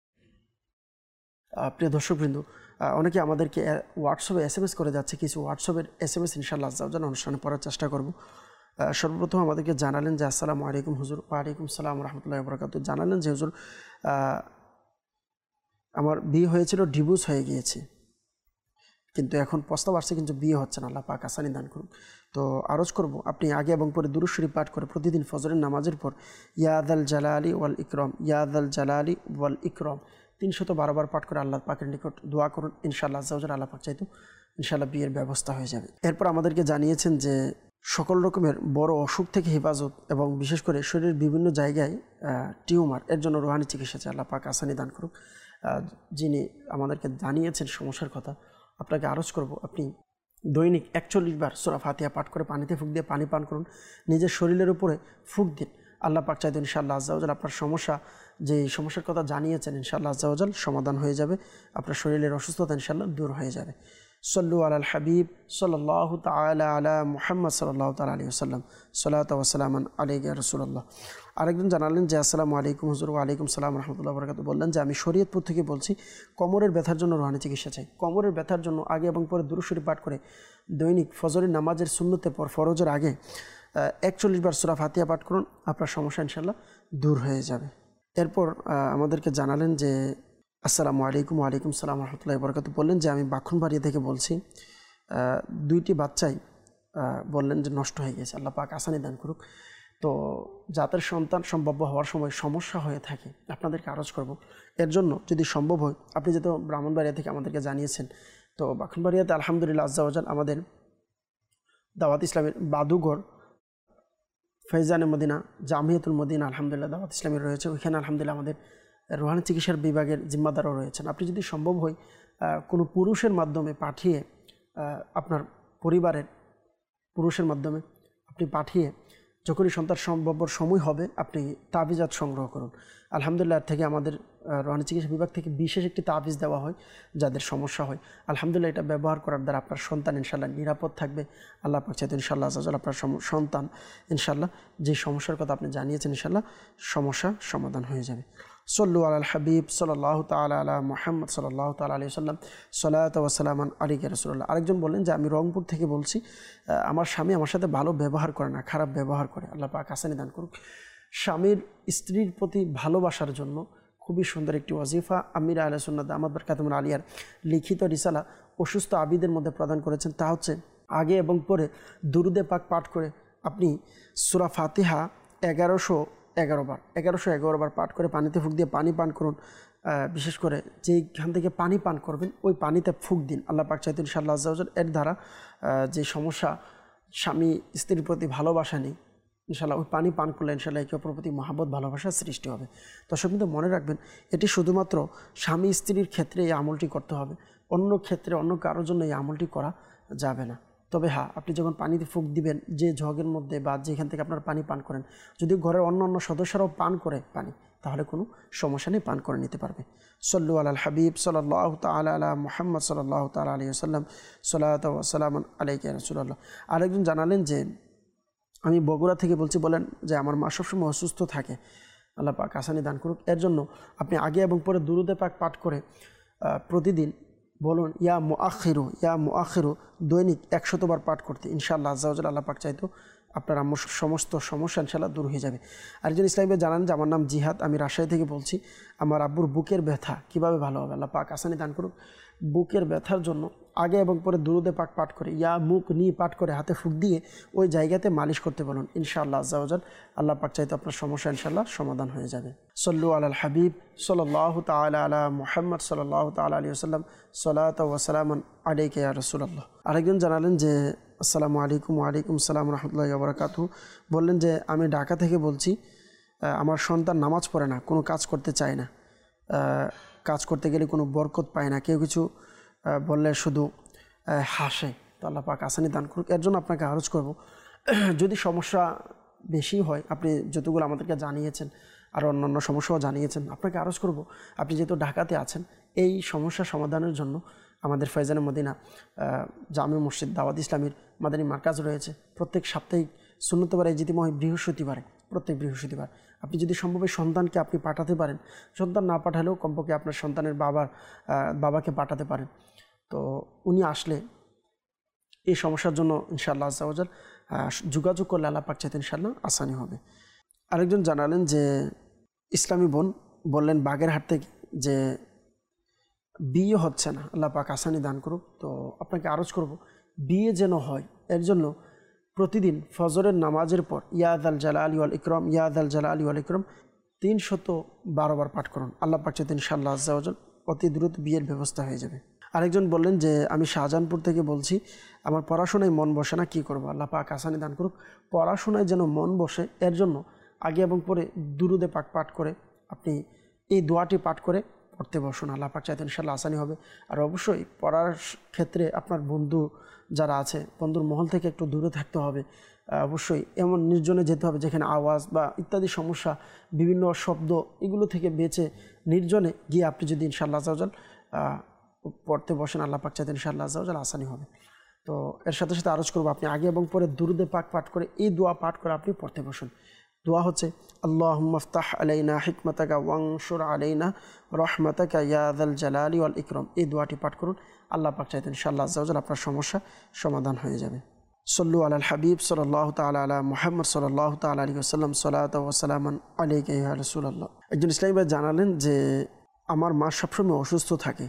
প্রিয় দর্শকবৃন্দ, অনেকে আমাদেরকে হোয়াটসঅ্যাপে এস এম এস করে যাচ্ছে, কিছু হোয়াটসঅ্যাপের এস এম এস ইনশাআল্লাহ আজ্জাওয়াজাল অনুষ্ঠানে পড়ার চেষ্টা করব। সর্বপ্রথম আমাদেরকে জানালেন যে আসসালামু আলাইকুম হুজুর। ওয়ালাইকুম সালাম রহমতুল্লাহি ওয়া বারাকাতুহু। জানালেন যে হুজুর আমার বিয়ে হয়েছিল, ডিভোর্স হয়ে গিয়েছে, কিন্তু এখন প্রস্তাব আসছে কিন্তু বিয়ে হচ্ছে না, আল্লাহ পাক আসানি দান করুন। তো আরজ করব আপনি আগে এবং পরে দুরূদ শরীফ পাঠ করে প্রতিদিন ফজরের নামাজের পর ইয়াদাল জালালি ওয়াল ইকরাম, ইয়াদাল জালালি ওয়াল ইকরাম তিনশত বারোবার পাঠ করে আল্লাহ পাকের নিকট দোয়া করুন। ইনশাআল্লাহ আজ্জা ওয়া জাল আল্লাহ পাক চাইতো ইনশাআল্লাহ বিয়ের ব্যবস্থা হয়ে যাবে। এরপর আমাদেরকে জানিয়েছেন যে সকল রকমের বড় অসুখ থেকে হেফাজত এবং বিশেষ করে শরীরের বিভিন্ন জায়গায় টিউমার, এর জন্য রুহানি চিকিৎসা চাই, আল্লাহ পাক আসানি দান করুক। যিনি আমাদেরকে জানিয়েছেন সমস্যার কথা, আপনাকে আরজ করব আপনি দৈনিক একচল্লিশ বার সূরা ফাতিহা পাঠ করে পানিতে ফুঁক দিয়ে পানি পান করুন, নিজের শরীরের উপরে ফুঁক দিন। আল্লাহ পাক চাইতো ইনশাআল্লাহ আজ্জা ওয়া জাল আপনার সমস্যা, যে সমস্যার কথা জানিয়েছেন ইনশাআল্লাহ আজ্জা ওয়া জাল সমাধান হয়ে যাবে, আপনার শরীরের অসুস্থতা ইনশাআল্লাহ দূর হয়ে যাবে। সল্লু আলাল হাবিব সাল্লাল্লাহু তাআলা আলা মুহাম্মদ সাল্লাল্লাহু তাআলা আলাইহি ওয়াসাল্লাম, সালাতু ওয়া সালামান আলাইকা ইয়া রাসূলুল্লাহ। আরেকজন জানালেন যে আসসালামু আলাইকুম হুজুর। ওয়া আলাইকুম সালাম রাহমাতুল্লাহি ওয়া বারাকাতুহু। বললেন যে আমি শরীয়তপুর থেকে বলছি, কোমরের ব্যথার জন্য রুহানি চিকিৎসা চাই। কোমরের ব্যথার জন্য আগে এবং পরে দুরূদ শরীফ পাঠ করে দৈনিক ফজরের নামাজের সুন্নতের পর ফরজের আগে একচল্লিশ বার সূরা ফাতিহা পাঠ করুন, আপনার সমস্যা ইনশাআল্লাহ দূর হয়ে যাবে। এরপর আমাদেরকে জানালেন যে আসসালামু আলাইকুম। ওয়া আলাইকুম সালাম রাহমাতুল্লাহি ওয়া বারাকাতুহু। বললেন যে আমি বাখনবাড়িয়া থেকে বলছি, দুইটি বাচ্চাই বললেন যে নষ্ট হয়ে গেছে, আল্লাহ পাক আসানি দান করুক। তো যাদের সন্তান সম্ভাব্য হওয়ার সময় সমস্যা হয়ে থাকে আপনাদেরকে আরজ করব, এর জন্য যদি সম্ভব হয়, আপনি যেহেতু ব্রাহ্মণবাড়িয়া থেকে আমাদেরকে জানিয়েছেন, তো বাখনবাড়িয়াতে আলহামদুলিল্লাহ আজ্জা ওয়া জাল আমাদের দাওয়াত ইসলামের বাদুঘর ফৈজানে মদিনা জামিয়াতুল মদিনা আলহামদুলিল্লাহ দাওয়াত ইসলামের রয়েছে, ওইখানে আলহামদুলিল্লাহ আমাদের রুহানি চিকিৎসার বিভাগের জিম্মাদারও রয়েছেন। আপনি যদি সম্ভব হয় কোনো পুরুষের মাধ্যমে পাঠিয়ে, আপনার পরিবারের পুরুষের মাধ্যমে আপনি পাঠিয়ে যখনই সন্তান সম্ভবর সময় হবে আপনি তাবিজাত সংগ্রহ করুন। আলহামদুলিল্লাহ থেকে আমাদের রুহানি চিকিৎসা বিভাগ থেকে বিশেষ একটি তাবিজ দেওয়া হয় যাদের সমস্যা হয়, আলহামদুলিল্লাহ এটা ব্যবহার করার দ্বারা আপনার সন্তান ইনশাআল্লাহ নিরাপদ থাকবে। আল্লাহ পাক চাইতো ইনশাআল্লাহ আজ্জা ওয়া জাল আপনার সন্তান ইনশাআল্লাহ যে সমস্যার কথা আপনি জানিয়েছেন ইনশাআল্লাহ সমস্যা সমাধান হয়ে যাবে। সল্লু আলাল হাবিব সাল্লাল্লাহু তাআলা আলা মুহাম্মদ সাল্লাল্লাহু তাআলা আলাইহি ওয়াসাল্লাম, সালাতু ওয়া সালামান আলাইকা ইয়া রাসূলুল্লাহ। আরেকজন বললেন যে আমি রংপুর থেকে বলছি, আমার স্বামী আমার সাথে ভালো ব্যবহার করে না, খারাপ ব্যবহার করে, আল্লাহ পাক আসানি দান করুক। স্বামীর স্ত্রীর প্রতি ভালোবাসার জন্য খুবই সুন্দর একটি ওয়াজিফা আমির আহলে সুন্নাত দামাত বারকাতুহুম আলিয়ার লিখিত রিসালা অসুস্থ আবিদের মধ্যে প্রদান করেছেন, তা হচ্ছে আগে এবং পরে দুরুদে পাক পাঠ করে আপনি সূরা ফাতিহা এগারোশো এগারো বার এগারোশো এগারো বার পাঠ করে পানিতে ফুঁক দিয়ে পানি পান করুন। বিশেষ করে যেখান থেকে পানি পান করবেন ওই পানিতে ফুঁক দিন, আল্লাহ পাক চাইতেন ইনশাআল্লাহ আজ্জা ওয়া জাল এর দ্বারা যে সমস্যা, স্বামী স্ত্রীর প্রতি ভালোবাসা নেই, ইনশাআল্লাহ ওই পানি পান করলে ইনশাআল্লাহ একে অপরের প্রতি মহাব্বত ভালোবাসার সৃষ্টি হবে। দর্শক কিন্তু মনে রাখবেন, এটি শুধুমাত্র স্বামী স্ত্রীর ক্ষেত্রে এই আমলটি করতে হবে, অন্য ক্ষেত্রে অন্য কারোর জন্য এই আমলটি করা যাবে না। তবে হ্যাঁ, আপনি যখন পানিতে ফুঁক দিবেন যে জগের মধ্যে বা যেখান থেকে আপনারা পানি পান করেন, যদি ঘরের অন্য অন্য সদস্যরাও পান করে পানি, তাহলে কোনো সমস্যা নেই, পান করে নিতে পারবে। সল্লু আলাল হাবিব সাল্লাল্লাহু তাআলা আলা মুহাম্মদ সাল্লাল্লাহু তাআলা আলাইহি ওয়াসাল্লাম, সালাতু ওয়া সালামান আলাইকা ইয়া রাসূলুল্লাহ। আরেকজন জানালেন যে আমি বগুড়া থেকে বলছি, বলেন যে আমার মা সবসময় অসুস্থ থাকে, আল্লাহ পাক আসানি দান করুক। এর জন্য আপনি আগে এবং পরে দুরুদে পাক পাঠ করে প্রতিদিন বলুন ইয়া মুআখিরু ইয়া মুআখিরু দৈনিক একশতবার পাঠ করতে, ইনশাআল্লাহ আজ্জা ওয়া জাল আল্লাহ পাক চাইতো আপনার আমার সমস্ত সমস্যা ইনশাআল্লাহ দূর হয়ে যাবে। আরেকজন ইসলামে জানান যে আমার নাম জিহাদ, আমি রাজশাহী থেকে বলছি, আমার আব্বুর বুকের ব্যথা কীভাবে ভালো হবে, আল্লাহ পাক আসানি দান করুক। বুকের ব্যথার জন্য আগে এবং পরে দুরুদে পাক পাঠ করে ইয়া মুখ নি পাঠ করে হাতে ফুঁক দিয়ে ওই জায়গাতে মালিশ করতে বলুন, ইনশাআল্লাহ আজ্জা ওয়া জাল আল্লাহ পাক চাইতো আপনার সমস্যা ইনশাআল্লাহ সমাধান হয়ে যাবে। সল্লু আলাল হাবিব সাল্লাল্লাহু তাআলা আলা মুহাম্মদ সাল্লাল্লাহু তাআলা আলাইহি ওয়াসাল্লাম, সালাতু ওয়া সালামান আলাইকা ইয়া রাসূলুল্লাহ। আরেকজন জানালেন যে আসসালামু আলাইকুম। ওয়া আলাইকুম সালাম রাহমাতুল্লাহি ওয়া বারাকাতুহু। বললেন যে আমি ঢাকা থেকে বলছি, আমার সন্তান নামাজ পড়ে না, কোনো কাজ করতে চায় না, কাজ করতে গেলে কোনো বরকত পায় না, কেউ কিছু বললে শুধু হাসে, তো আল্লাহ পাক আসানি দান করুক। এর জন্য আপনাকে আরজ করব, যদি সমস্যা বেশি হয়, আপনি যতগুলো আমাদেরকে জানিয়েছেন আর অন্যান্য সমস্যাও জানিয়েছেন, আপনাকে আরজ করব আপনি যেহেতু ঢাকাতে আছেন, এই সমস্যা সমাধানের জন্য আমাদের ফয়জানে মদিনা জামে মসজিদ দাওয়াত ইসলামীর মাদানী মার্কাজ রয়েছে। প্রত্যেক সাপ্তাহিক সুন্নতবারে জিতিময় বৃহস্পতিবারে, প্রত্যেক বৃহস্পতিবার আপনি যদি সম্ভবে সন্তানকে আপনি পাঠাতে পারেন, সন্তান না পাঠালেও কমপক্ষে আপনার সন্তানের বাবার বাবাকে পাঠাতে পারেন, তো উনি আসলে এই সমস্যার জন্য ইনশাআল্লাহ আজ্জা ওয়া জাল যোগাযোগ করলে আল্লাহ পাক চাইতেন ইনশাআল্লাহ আসানি হবে। আরেকজন জানালেন যে ইসলামী বোন বললেন বাগেরহাট থেকে যে বিয়ে হচ্ছে না, আল্লাহ পাক আসানি দান করুক। তো আপনাকে আরজ করব বিয়ে যেন হয়, এর জন্য প্রতিদিন ফজরের নামাজের পর ইয়াদ আল জালালি ওয়াল ইকরাম, ইয়াদ আল জালালি ওয়াল ইকরাম তিনশত বারো বার পাঠ করুন। আল্লাহ পাক চাইতে ইনশাআল্লাহ আজ্জা ওয়াজাল অতি দ্রুত বিয়ের ব্যবস্থা হয়ে যাবে। আরেকজন বললেন যে আমি শাহজাহানপুর থেকে বলছি, আমার পড়াশোনায় মন বসে না, কী করবো? আল্লাহ পাক আসানি দান করুক। পড়াশোনায় যেন মন বসে, এর জন্য আগে এবং পরে দুরুদে পাক পাঠ করে আপনি এই দোয়াটি পাঠ করে পড়তে বসুন। আল্লাহ পাক চাইতে ইনশাআল্লাহ আসানি হবে। আর অবশ্যই পড়ার ক্ষেত্রে আপনার বন্ধু যারা আছে, বন্ধুর মহল থেকে একটু দূরে থাকতে হবে। অবশ্যই এমন নির্জনে যেতে হবে যেখানে আওয়াজ বা ইত্যাদি সমস্যা, বিভিন্ন শব্দ, এগুলো থেকে বেঁচে নির্জনে গিয়ে আপনি যদি ইনশাআল্লাহ আজ্জাওয়াজাল পড়তে বসেন, আল্লাহ পাক চাইতে ইনশাআল্লাহ আজ্জাওয়াজাল আসানি হবে। তো এর সাথে সাথে আরজ করবো আপনি আগে এবং পরে দুরুদে পাক পাঠ করে এই দোয়া পাঠ করে আপনি পড়তে বসুন। দোয়া হচ্ছে আল্লাহুম্মা ইফতাহ আলাইনা হিকমাতাকা ওয়ানশুর আলাইনা রহমাতাকা ইয়া যাল জালালি ওয়াল ইকরাম। এই দোয়াটি পাঠ করুন, আল্লাহ পাক চাইতে ইনশাআল্লাহ আজ্জাওয়াজাল আপনার সমস্যা সমাধান হয়ে যাবে। সল্লু আলাল হাবিব সাল্লাল্লাহু তাআলা আলা মুহাম্মদ সাল্লাল্লাহু তাআলা আলাইহি ওয়াসাল্লাম, সালাতু ওয়া সালামান আলাইকা ইয়া রাসূলুল্লাহ। একজন ইসলামী ভাই জানালেন যে আমার মা সবসময় অসুস্থ থাকে,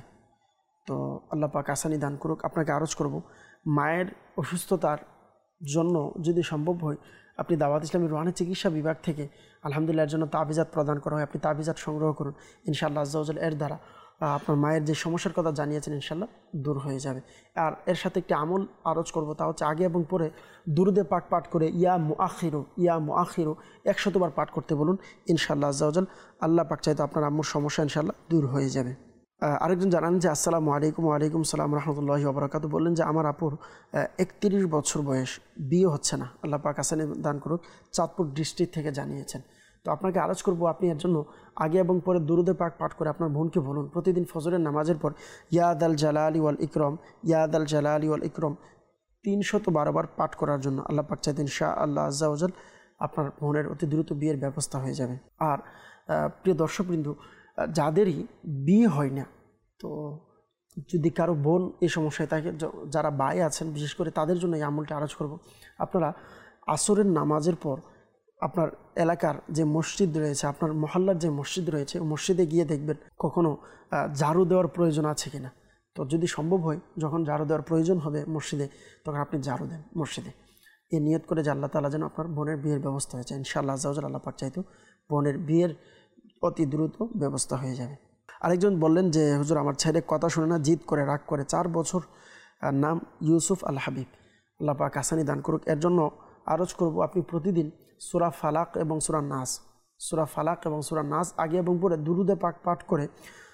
তো আল্লাহ পাক আসানি দান করুক। আপনাকে আরজ করব মায়ের অসুস্থতার জন্য যদি সম্ভব হয় আপনি দাওয়াত ইসলামী রুহানি চিকিৎসা বিভাগ থেকে আলহামদুলিল্লাহ এর জন্য তাবিজাত প্রদান করা হয়, আপনি তাবিজাত সংগ্রহ করুন। ইনশাআল্লাহ আজ্জা ওয়াজাল এর দ্বারা আপনার মায়ের যে সমস্যার কথা জানিয়েছেন ইনশাআল্লাহ দূর হয়ে যাবে। আর এর সাথে একটি আমল আরজ করব, তা হচ্ছে আগে এবং পরে দুরুদে পাক পাঠ করে ইয়া মুআখিরু ইয়া মুআখিরু একশতবার পাঠ করতে বলুন। ইনশাআল্লাহ আজ্জা ওয়াজাল আল্লাহ পাক চাইতে আপনার আম্মুর সমস্যা ইনশাআল্লাহ দূর হয়ে যাবে। আরেকজন জানান যে আসসালামু আলাইকুম। ওয়ালাইকুম সালাম রহমতুল্লাহি ওয়া বারাকাতুহু। বললেন যে আমার আপুর একত্রিশ বছর বয়স, বিয়ে হচ্ছে না, আল্লাহ পাক আসানি দান করুক। চাঁদপুর ডিস্ট্রিক্ট থেকে জানিয়েছেন। তো আপনাকে আরজ করব আপনি এর জন্য আগে এবং পরে দুরুদে পাক পাঠ করে আপনার বোনকে বলুন প্রতিদিন ফজরের নামাজের পর ইয়াদ আল জালালি ওয়াল ইকরাম, ইয়াদ আল জালালি ওয়াল ইকরাম তিনশত বারো বার পাঠ করার জন্য। আল্লাহ পাক চাইতে ইনশাআল্লাহ আজ্জা ওয়াজাল আপনার বোনের অতি দ্রুত বিয়ের ব্যবস্থা হয়ে যাবে। আর প্রিয় দর্শকবৃন্দ, যাদেরই বিয়ে হয় না, তো যদি কারো বোন এই সমস্যায় থাকে, যারা ভাই আছেন বিশেষ করে তাদের জন্য এই আমলটা আরজ করব। আপনারা আসরের নামাজের পর আপনার এলাকার যে মসজিদ রয়েছে, আপনার মহল্লার যে মসজিদ রয়েছে, মসজিদে গিয়ে দেখবেন কখনো ঝাড়ু দেওয়ার প্রয়োজন আছে কিনা। তো যদি সম্ভব হয় যখন ঝাড়ু দেওয়ার প্রয়োজন হবে মসজিদে, তখন আপনি ঝাড়ু দেন মসজিদে, এই নিয়ত করে যে আল্লাহ তাআলা যেন আপনার বোনের বিয়ের ব্যবস্থা হয়েছে। ইনশাআল্লাহ আজ্জা ওয়াজাল আল্লাহ পাক চাইতো বোনের বিয়ের অতি দ্রুত ব্যবস্থা হয়ে যাবে। আরেকজন বললেন যে হুজুর আমার ছেলে কথা শুনে না, জিদ করে, রাগ করে, চার বছর, নাম ইউসুফ আল হাবিব, আল্লাহ পাক আসানি দান করুক। এর জন্য আরজ করব আপনি প্রতিদিন সূরা ফালাক এবং সূরা নাস, সূরা ফালাক এবং সূরা নাস আগে এবং পরে দুরুদে পাক পাঠ করে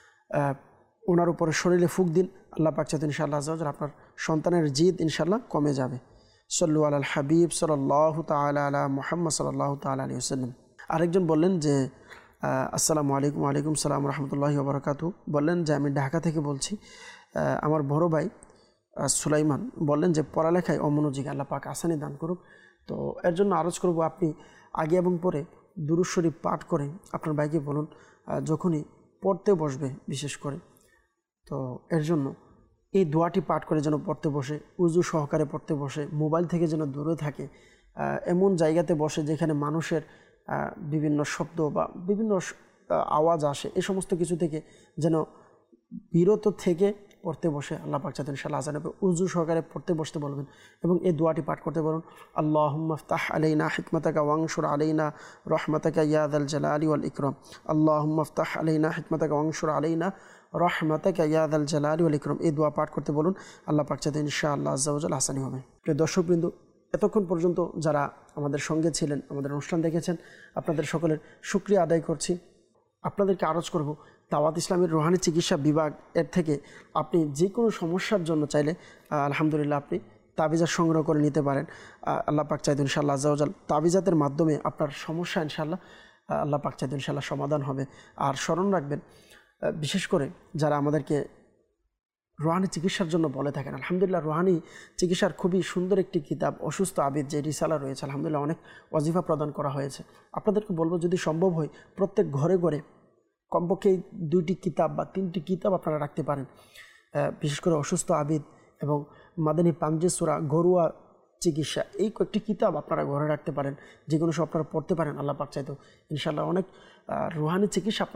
ওনার উপরে শরীরে ফুঁক দিন। আল্লাহ পাক চাইতে ইনশাআল্লাহ আজ্জা ওয়াজাল আপনার সন্তানের জিদ ইনশাআল্লাহ কমে যাবে। সল্লু আলাল হাবিব সাল্লাল্লাহু তাআলা আলা মুহাম্মদ সাল্লাল্লাহু তাআলা আলাইহি ওয়াসাল্লাম। আরেকজন বললেন যে আসসালামু আলাইকুম। ওয়ালাইকুম সালাম রহমতুল্লাহি ওয়া বারাকাতুহু। বললেন যে আমি ঢাকা থেকে বলছি, আমার বড় ভাই সুলাইমান বললেন যে পড়ালেখায় অমনোযোগী, আল্লাহ পাক আসানি দান করুক। তো এর জন্য আরজ করব আপনি আগে এবং পরে দুরূদ শরীফ পাঠ করে আপনার ভাইকে বলুন যখনই পড়তে বসবে, বিশেষ করে তো এর জন্য এই দোয়াটি পাঠ করে যেন পড়তে বসে, উজু সহকারে পড়তে বসে, মোবাইল থেকে যেন দূরে থাকে, এমন জায়গাতে বসে যেখানে মানুষের বিভিন্ন শব্দ বা বিভিন্ন আওয়াজ আসে, এই সমস্ত কিছু থেকে যেন বিরত থেকে পড়তে বসে। আল্লাহ পাক চাইতে ইনশাআল্লাহ আজান হবে, উজু সহকারে পড়তে বসতে বলবেন এবং এই দোয়াটি পাঠ করতে বলুন আল্লাহুম্মা ইফতাহ আলাইনা হিকমাতাকা ওয়ানশুর আলাইনা রহমাতাকা ইয়া যাল জালালি ওয়াল ইকরাম, আল্লাহুম্মা ইফতাহ আলাইনা হিকমাতাকা ওয়ানশুর আলাইনা রহমাতাকা ইয়া যাল জালালি ওয়াল ইকরাম। এই দোয়া পাঠ করতে বলুন, আল্লাহ পাক চাইতে ইনশাআল্লাহ আজ্জা ওয়াজাল আসানি হবে। প্রিয় দর্শকবৃন্দ, এতক্ষণ পর্যন্ত যারা আমাদের সঙ্গে ছিলেন, আমাদের অনুষ্ঠান দেখেছেন, আপনাদের সকলের শুকরিয়া আদায় করছি। আপনাদেরকে আরজ করব দাওয়াত ইসলামের রুহানি চিকিৎসা বিভাগ এর থেকে আপনি যে কোনো সমস্যার জন্য চাইলে আলহামদুলিল্লাহ আপনি তাবিজাত সংগ্রহ করে নিতে পারেন। আল্লাহ পাক চাইতে ইনশাআল্লাহ আজ্জা ওয়াজাল তাবিজাতের মাধ্যমে আপনার সমস্যা ইনশাআল্লাহ আল্লাহ পাক চাইতে ইনশাআল্লাহ সমাধান হবে। আর স্মরণ রাখবেন, বিশেষ করে যারা আমাদেরকে রুহানি চিকিৎসার জন্য বলে থাকেন, আলহামদুলিল্লাহ রুহানি চিকিৎসার খুবই সুন্দর একটি কিতাব অসুস্থ আবিদ যে রিসালা রয়েছে, আলহামদুলিল্লাহ অনেক ওয়াজিফা প্রদান করা হয়েছে। আপনাদেরকে বলবো যদি সম্ভব হয় প্রত্যেক ঘরে ঘরে কমপক্ষে দুইটি কিতাব বা তিনটি কিতাব আপনারা রাখতে পারেন, বিশেষ করে অসুস্থ আবিদ এবং মাদানী পাঞ্জে সূরা ঘরোয়া চিকিৎসা, এই কয়েকটি কিতাব আপনারা ঘরে রাখতে পারেন, যেগুলো সব আপনারা পড়তে পারেন। আল্লাহ পাক চাইতো ইনশাআল্লাহ অনেক রুহানি চিকিৎসা আপনারা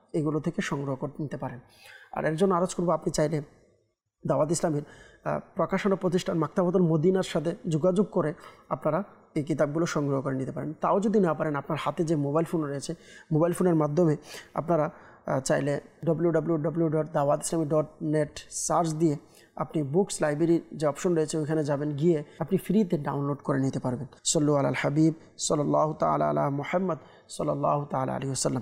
এগুলো থেকে সংগ্রহ করে নিতে পারেন। আর এর জন্য আরজ করবো, আপনি চাইলে দাওয়াত ইসলামের প্রকাশনা প্রতিষ্ঠান মাকতাবাতুল মদিনার সাথে যোগাযোগ করে আপনারা এই কিতাবগুলো সংগ্রহ করে নিতে পারেন। তাও যদি না পারেন, আপনার হাতে যে মোবাইল ফোন রয়েছে, মোবাইল ফোনের মাধ্যমে আপনারা চাইলে ডব্লিউ ডব্লিউ ডব্লিউ ডট দাওয়াত ইসলামী ডট নেট সার্চ দিয়ে আপনি বুকস লাইব্রেরির যে অপশন রয়েছে ওইখানে যাবেন, গিয়ে আপনি ফ্রিতে ডাউনলোড করে নিতে পারবেন। সল্লু আলাল হাবিব সাল্লাল্লাহু তাআলা আলা মুহাম্মদ সাল্লাল্লাহু তাআলা আলাইহি ওয়াসাল্লাম।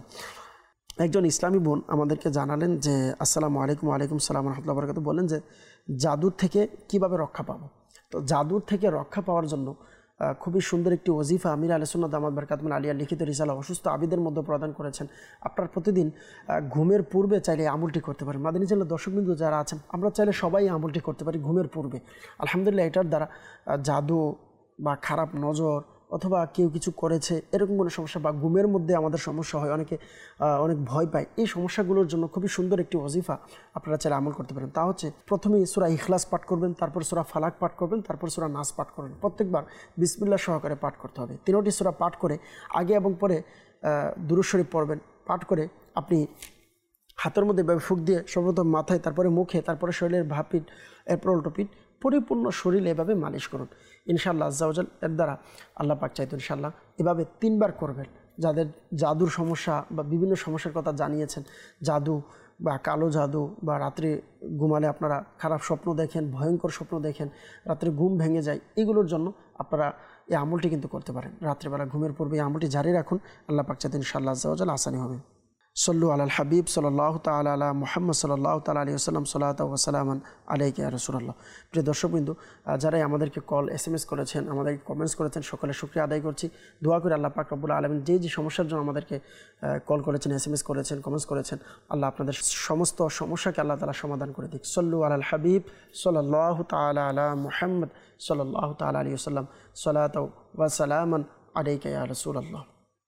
একজন ইসলামী বোন আমাদেরকে জানালেন যে আসসালামু আলাইকুম। ওয়ালাইকুম সালাম রাহমাতুল্লাহি ওয়া বারাকাতুহু। বলেন যে জাদুর থেকে কিভাবে রক্ষা পাবো। তো জাদুর থেকে রক্ষা পাওয়ার জন্য খুবই সুন্দর একটি ওজিফা আমির আহলে সুন্নাত দামাত বারকাতুহুম আলিয়া লিখিত রিসালা অসুস্থ আবিদের মধ্যে প্রদান করেছেন। আপনার প্রতিদিন ঘুমের পূর্বে চাইলে আমলটি করতে পারেন। মাদানী চ্যানেলের দর্শকবৃন্দ যারা আছেন, আমরা চাইলে সবাই আমলটি করতে পারি ঘুমের পূর্বে। আলহামদুলিল্লাহ, এটার দ্বারা জাদু বা খারাপ নজর অথবা কেউ কিছু করেছে এরকম কোনো সমস্যা বা ঘুমের মধ্যে আমাদের সমস্যা হয়, অনেকে অনেক ভয় পায়, এই সমস্যাগুলোর জন্য খুবই সুন্দর একটি ওজিফা আপনারা চাইলে আমল করতে পারেন। তা হচ্ছে প্রথমেই সূরা ইখলাস পাঠ করবেন, তারপর সূরা ফালাক পাঠ করবেন, তারপর সূরা নাস পাঠ করবেন। প্রত্যেকবার বিসমিল্লাহ সহকারে পাঠ করতে হবে। তিনোটি সূরা পাঠ করে আগে এবং পরে দুরূদ শরীফ পড়বেন। পাঠ করে আপনি হাতের মধ্যে ফুঁক দিয়ে সর্বপ্রথম মাথায়, তারপরে মুখে, তারপরে শরীরের ভাপিট, এরপর উল্টোপিঠ, পরিপূর্ণ শরীরে এভাবে মালিশ করুন। ইনশাআল্লাহ আজ্জা ওয়াজাল এর দ্বারা আল্লাহ পাক চাইতো ইনশাআল্লাহ এভাবে তিনবার করবেন। যাদের জাদুর সমস্যা বা বিভিন্ন সমস্যার কথা জানিয়েছেন, জাদু বা কালো জাদু বা রাত্রে ঘুমালে আপনারা খারাপ স্বপ্ন দেখেন, ভয়ঙ্কর স্বপ্ন দেখেন, রাত্রে ঘুম ভেঙে যায়, এগুলোর জন্য আপনারা এই আমলটি কিন্তু করতে পারেন। রাত্রেবেলা ঘুমের পূর্বে এই আমলটি জারি রাখুন, আল্লাহ পাক চাইতো ইনশাআল্লাহ আজ্জা ওয়াজাল আসানি হবে। সল্লু আলাল হাবিব সাল্লাল্লাহু তাআলা আলা মুহাম্মদ সাল্লাল্লাহু তাআলা আলাইহি ওয়াসাল্লাম সাল্লাতু ওয়া সালামান আলাইকা ইয়া রাসূলুল্লাহ। প্রিয় দর্শকবৃন্দ, যারাই আমাদেরকে কল এসএমএস করেছেন, আমাদেরকে কমেন্টস করেছেন, সকলে শুকরিয়া আদায় করছি। দোয়া করে আল্লাহ পাক রব্বুল আলামিন যে যে সমস্যার জন্য আমাদেরকে কল করেছেন, এসএমএস করেছেন, কমেন্টস করেছেন, আল্লাহ আপনাদের সমস্ত সমস্যাকে আল্লাহ তাআলা সমাধান করে দিক। সল্লু আলাল হাবিব সাল্লাল্লাহু তাআলা আলা মুহাম্মদ সাল্লাল্লাহু তাআলা আলাইহি ওয়াসাল্লাম সাল্লাতু ওয়া সালামান আলাইকা ইয়া রাসূলুল্লাহ।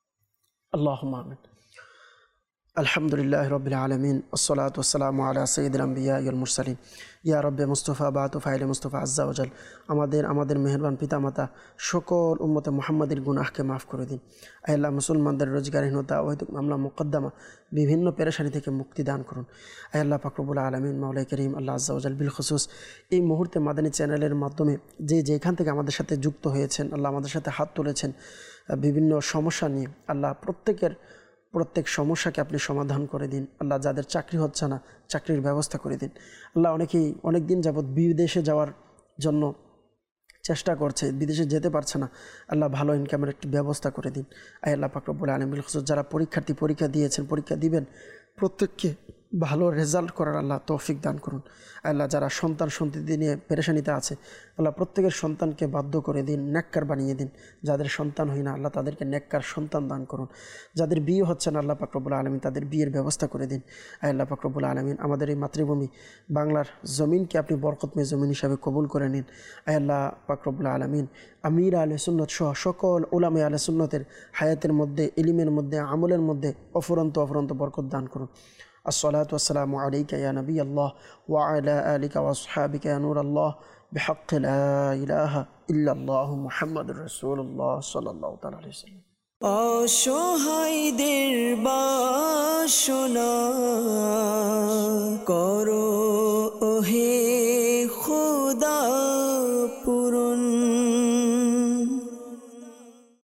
আল্লাহুম্মা আমিন। আলহামদুলিল্লাহ রবিল আলমিন ওসলাত ওসালামু আলা সৈয়দুল আম্বিয়া ওয়াল মুরসালিন। ইয়া রব্বে মুস্তফা বাতু ফাইলে মুস্তফা আজ্জা ওয়াজাল, আমাদের আমাদের মেহেরবান পিতামাতা সকল উম্মতে মুহাম্মাদের গুনাহকে মাফ করে দিন। আল্লাহ মুসলমানদের রোজগারহীনতা, অহেতুক মামলা মুকদ্দমা, বিভিন্ন পেরেশানি থেকে মুক্তি দান করুন। আল্লাহ পাক রব্বুল আলামিন মাওলাই করিম আল্লাহ আজ্জা ওয়াজাল বিল খুসুস এই মুহূর্তে মাদানী চ্যানেলের মাধ্যমে যে যেখান থেকে আমাদের সাথে যুক্ত হয়েছেন, আল্লাহ আমাদের সাথে হাত তুলেছেন বিভিন্ন সমস্যা নিয়ে, আল্লাহ প্রত্যেকের প্রত্যেক সমস্যাকে আপনি সমাধান করে দিন। আল্লাহ যাদের চাকরি হচ্ছে না, চাকরির ব্যবস্থা করে দিন। আল্লাহ অনেকেই অনেক দিন যাবৎ বিদেশে যাওয়ার জন্য চেষ্টা করছে, বিদেশে যেতে পারছে না, আল্লাহ ভালো ইনকামের একটি ব্যবস্থা করে দিন। আয় আল্লাহ পাক রব্বুল আলামিন বিল খুসুস যারা পরীক্ষার্থী পরীক্ষা দিয়েছেন, পরীক্ষা দিবেন, প্রত্যেককে ভালো রেজাল্ট করার আল্লাহ তৌফিক দান করুন। আল্লাহ যারা সন্তান সন্ততি নিয়ে পেরেশানিতে আছে, আল্লাহ প্রত্যেকের সন্তানকে বাধ্য করে দিন, নেককার বানিয়ে দিন। যাদের সন্তান হয় না, আল্লাহ তাদেরকে নেককার সন্তান দান করুন। যাদের বিয়ে হচ্ছে না, আল্লাহ পাক রব্বুল আলামিন তাদের বিয়ের ব্যবস্থা করে দিন। আল্লাহ পাক রব্বুল আলামিন আমাদের এই মাতৃভূমি বাংলার জমিনকে আপনি বরকতময় জমিন হিসাবে কবুল করে নিন। আল্লাহ পাক রব্বুল আলামিন আমির আহলে সুন্নাত সহ সকল উলামায়ে আহলে সুন্নাতের হায়াতের মধ্যে, ইলমের মধ্যে, আমলের মধ্যে অফুরন্ত অফুরন্ত বরকত দান করুন। الصلاة والسلام عليك يا نبي الله وعلى آلك وأصحابك يا نور الله بحق لا إله إلا الله محمد رسول الله صلى الله عليه وسلم. অসহায়দের বাসনা